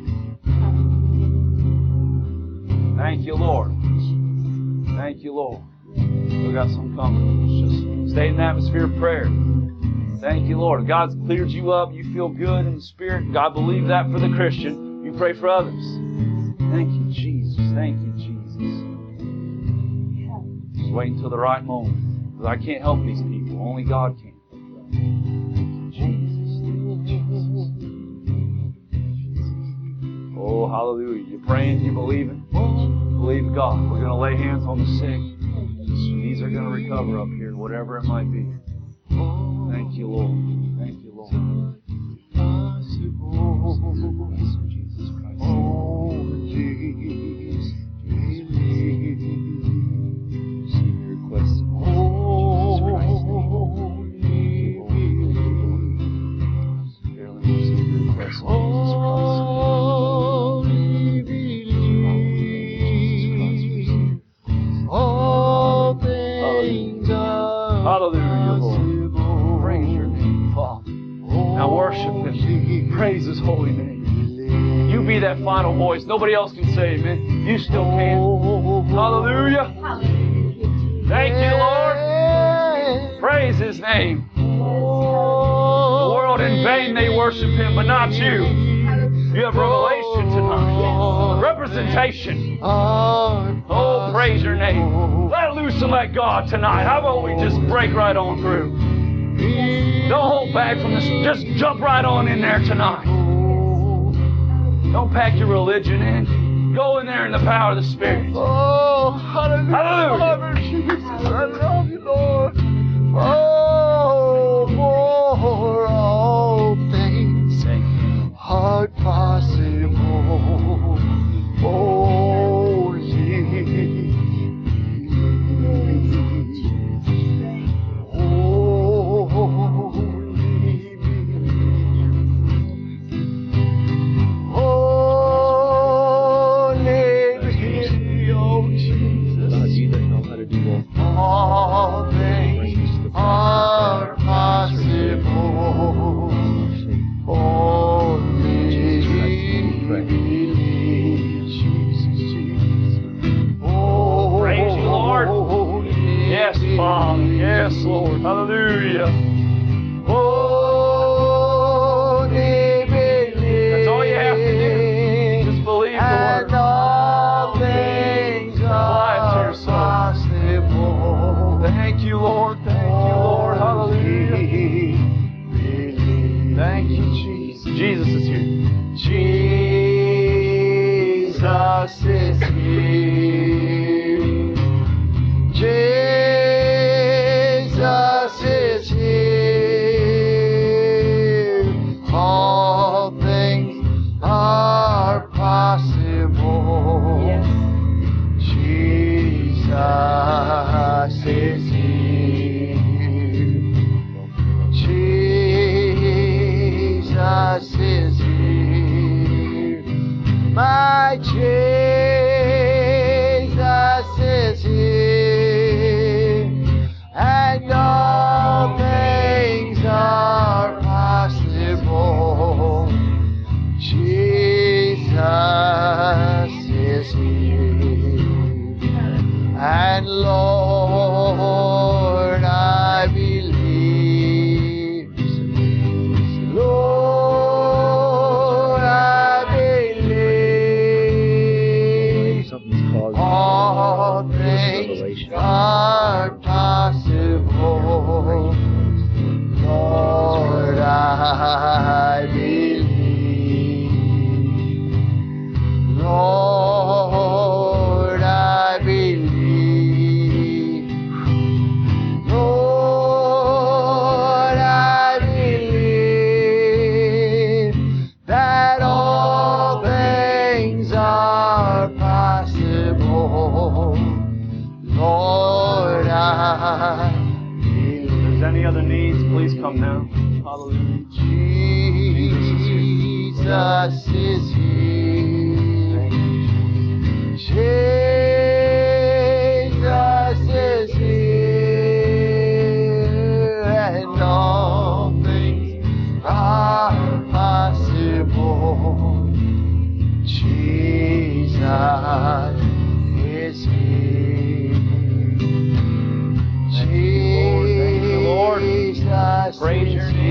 Thank you, Lord. Thank you, Lord. We got some coming. Just stay in the atmosphere of prayer. Thank you, Lord. God's cleared you up. You feel good in the Spirit. God believe that for the Christian. You pray for others. Thank you, Jesus. Thank you, Jesus. Just wait until the right moment. Because I can't help these people. Only God can. Jesus. Oh, hallelujah. You're praying, you believing? Believe God. We're going to lay hands on the sick. And these are going to recover up here, whatever it might be. Thank you, Lord. Thank you, Lord. Jesus Christ. Oh, Jesus. Your request. Jesus Christ. holy name. You be that final voice. Nobody else can say amen. You still can. Hallelujah. Thank you, Lord. Praise His name. The world in vain they worship Him, but not you. You have revelation tonight. Representation. Oh, praise your name. Let loose and let God tonight. How about we just break right on through? Don't hold back from this. Just jump right on in there tonight. Don't pack your religion in. Go in there in the power of the Spirit. Oh, hallelujah. Hallelujah. Jesus, I love you, Lord. Oh, for all things are possible. Holy. All things are possible. Only believe, Jesus, Jesus. Oh, Praise you, Lord. Yes, Father. Yes, Lord. Hallelujah. Only believe. That's all you have to do. Just believe the And Word. all things Apply it to are your soul. possible. Thank you, Lord. Thank you, Lord. Hallelujah. Thank you, Jesus. Jesus is here. Jesus is here. Jesus is here. All things are possible. Yes. Jesus is here. Jesus is here. My Jesus is here. And all things are possible. Jesus is here. And Lord, I believe. Lord, I believe. All things are possible. Lord, I believe. Lord, I believe. Lord, I believe that all things are possible. Lord, I believe. If there's any other needs, please come now. Hallelujah. Jesus is here. Jesus is here. And all things are possible. Jesus is here. Lord. Jesus Praise your is name.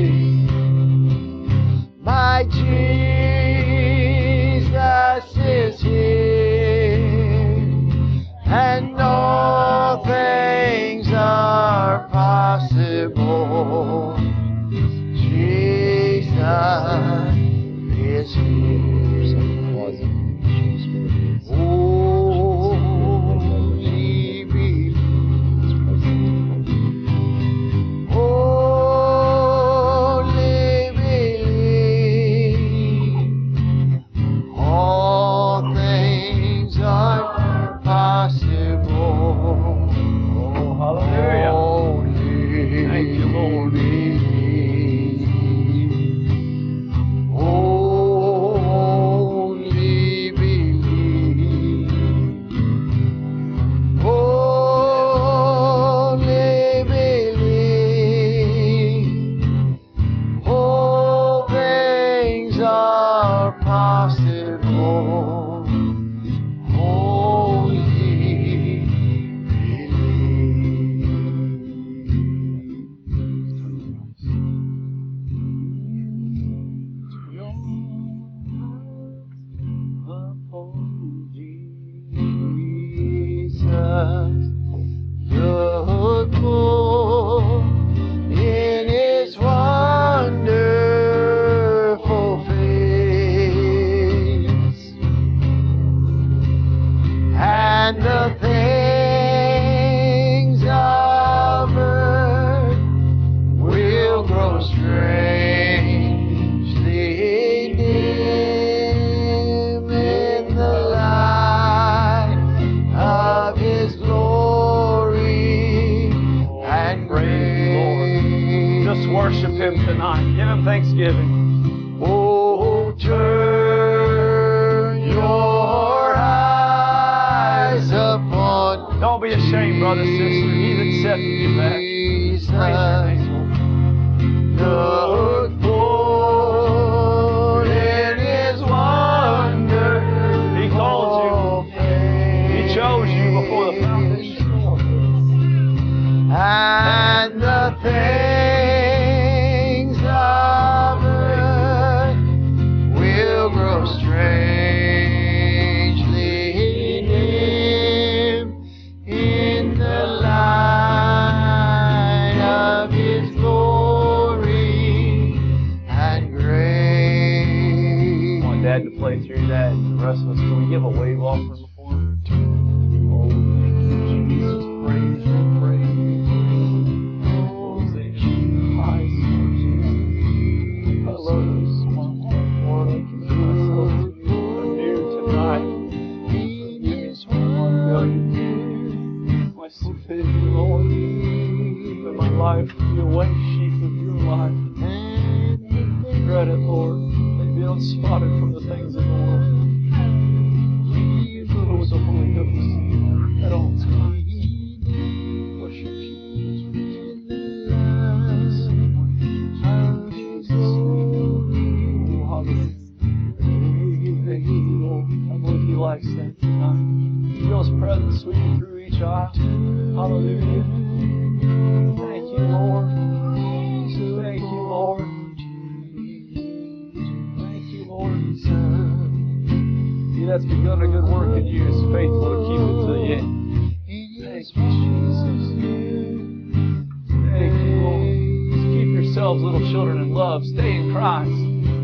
here. My Jesus is here. And all things are possible. Jesus is here. Oh, he believes. Only believe. Him tonight. Give Him thanksgiving. Oh, turn your eyes upon Don't be ashamed, brother, sister. He's accepted you back. Jesus. Praise your name. Look forth in His wonder. He called you. He chose you before the foundation of the world. And the things of earth will grow strangely dim in the light of His glory and grace. I want Dad to play through that. And the rest of us, can we give a wave offering before him? Oh, thank you, Jesus. Praise you, praise you. I love this one. Lord, I can give myself to you anew tonight. Forgive me for my failures, my stupidity, Lord. That my life be a white sheep of your life. Regret it, Lord. May be unspotted from the things of the world. Be filled with the Holy Ghost at all times. Worship you. I believe He likes that tonight. Feel His presence sweeping through each eye. Hallelujah. Thank you, Lord. Thank you, Lord. Thank you, Lord. He that's begun a good work in you is faithful to keep it to the end. Thank you, Jesus. Thank you, Lord. Just keep yourselves, little children, in love. Stay in Christ.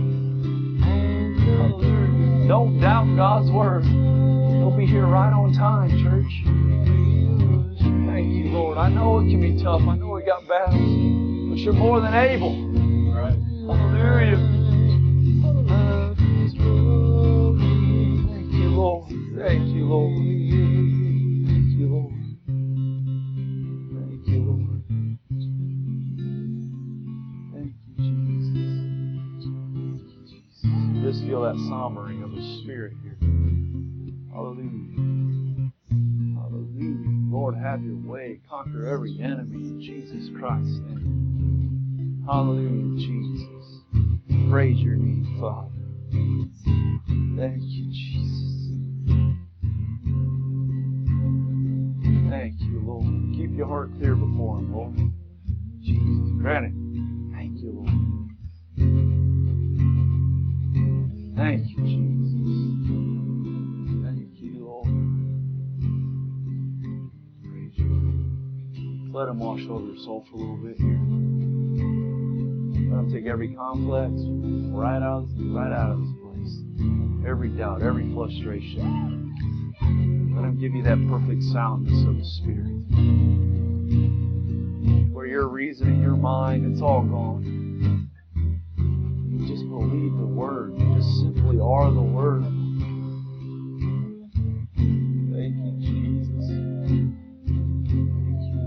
Hallelujah. Don't doubt God's word. He'll be here right on time, church. Thank you, Lord. I know it can be tough. I know we got battles. But you're more than able. Right. Hallelujah. Thank you, Lord. Thank you, Lord. Thank you, Lord. Thank you, Lord. Thank you, Jesus. Just feel that sombering of His Spirit here. Hallelujah. Hallelujah. Lord, have your way. Conquer every enemy in Jesus Christ's name. Hallelujah, Jesus. Praise your name, Father. Thank you, Jesus. Thank you, Lord. Keep your heart clear before Him, Lord. Jesus, grant it. Thank you, Lord. Thank you, Jesus. Thank you, Lord. Praise you. Let Him wash over your soul for a little bit here. Let Him take every complex right out, right out of this place. Every doubt, every frustration. Let Him give you that perfect soundness of the Spirit. Where your reason and your mind, it's all gone. You just believe the Word. You just simply are the Word. Thank you, Jesus. Thank you.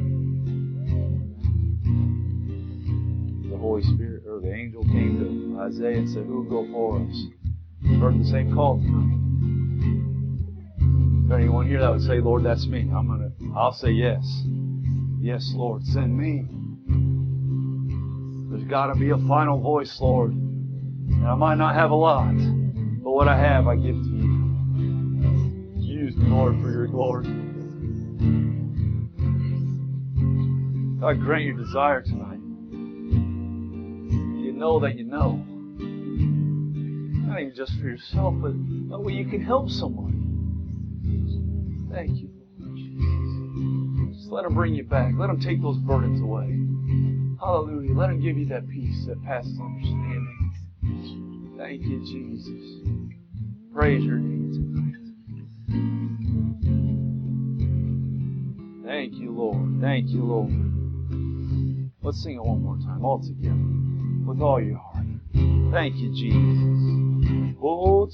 The Holy Spirit, or the angel came to Isaiah and said, who will go for us? Heard the same call tonight. Is there anyone here that would say, Lord, that's me? I'm gonna I'll say yes. Yes, Lord, send me. There's got to be a final voice, Lord. And I might not have a lot, but what I have, I give to you. Use me, Lord, for your glory. God, grant your desire tonight. You know that you know. Not even just for yourself, but that way you can help someone. Thank you, Lord Jesus. Just let Him bring you back. Let Him take those burdens away. Hallelujah. Let Him give you that peace that passes understanding. Thank you, Jesus. Praise your name tonight. Thank you, Lord. Thank you, Lord. Let's sing it one more time, all together, with all your heart. Thank you, Jesus. Oh,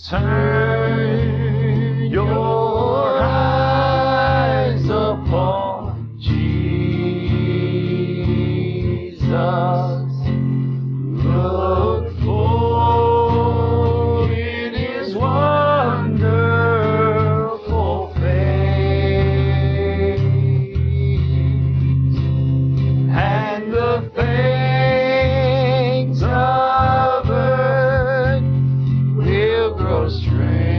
turn your eyes upon Jesus. strength.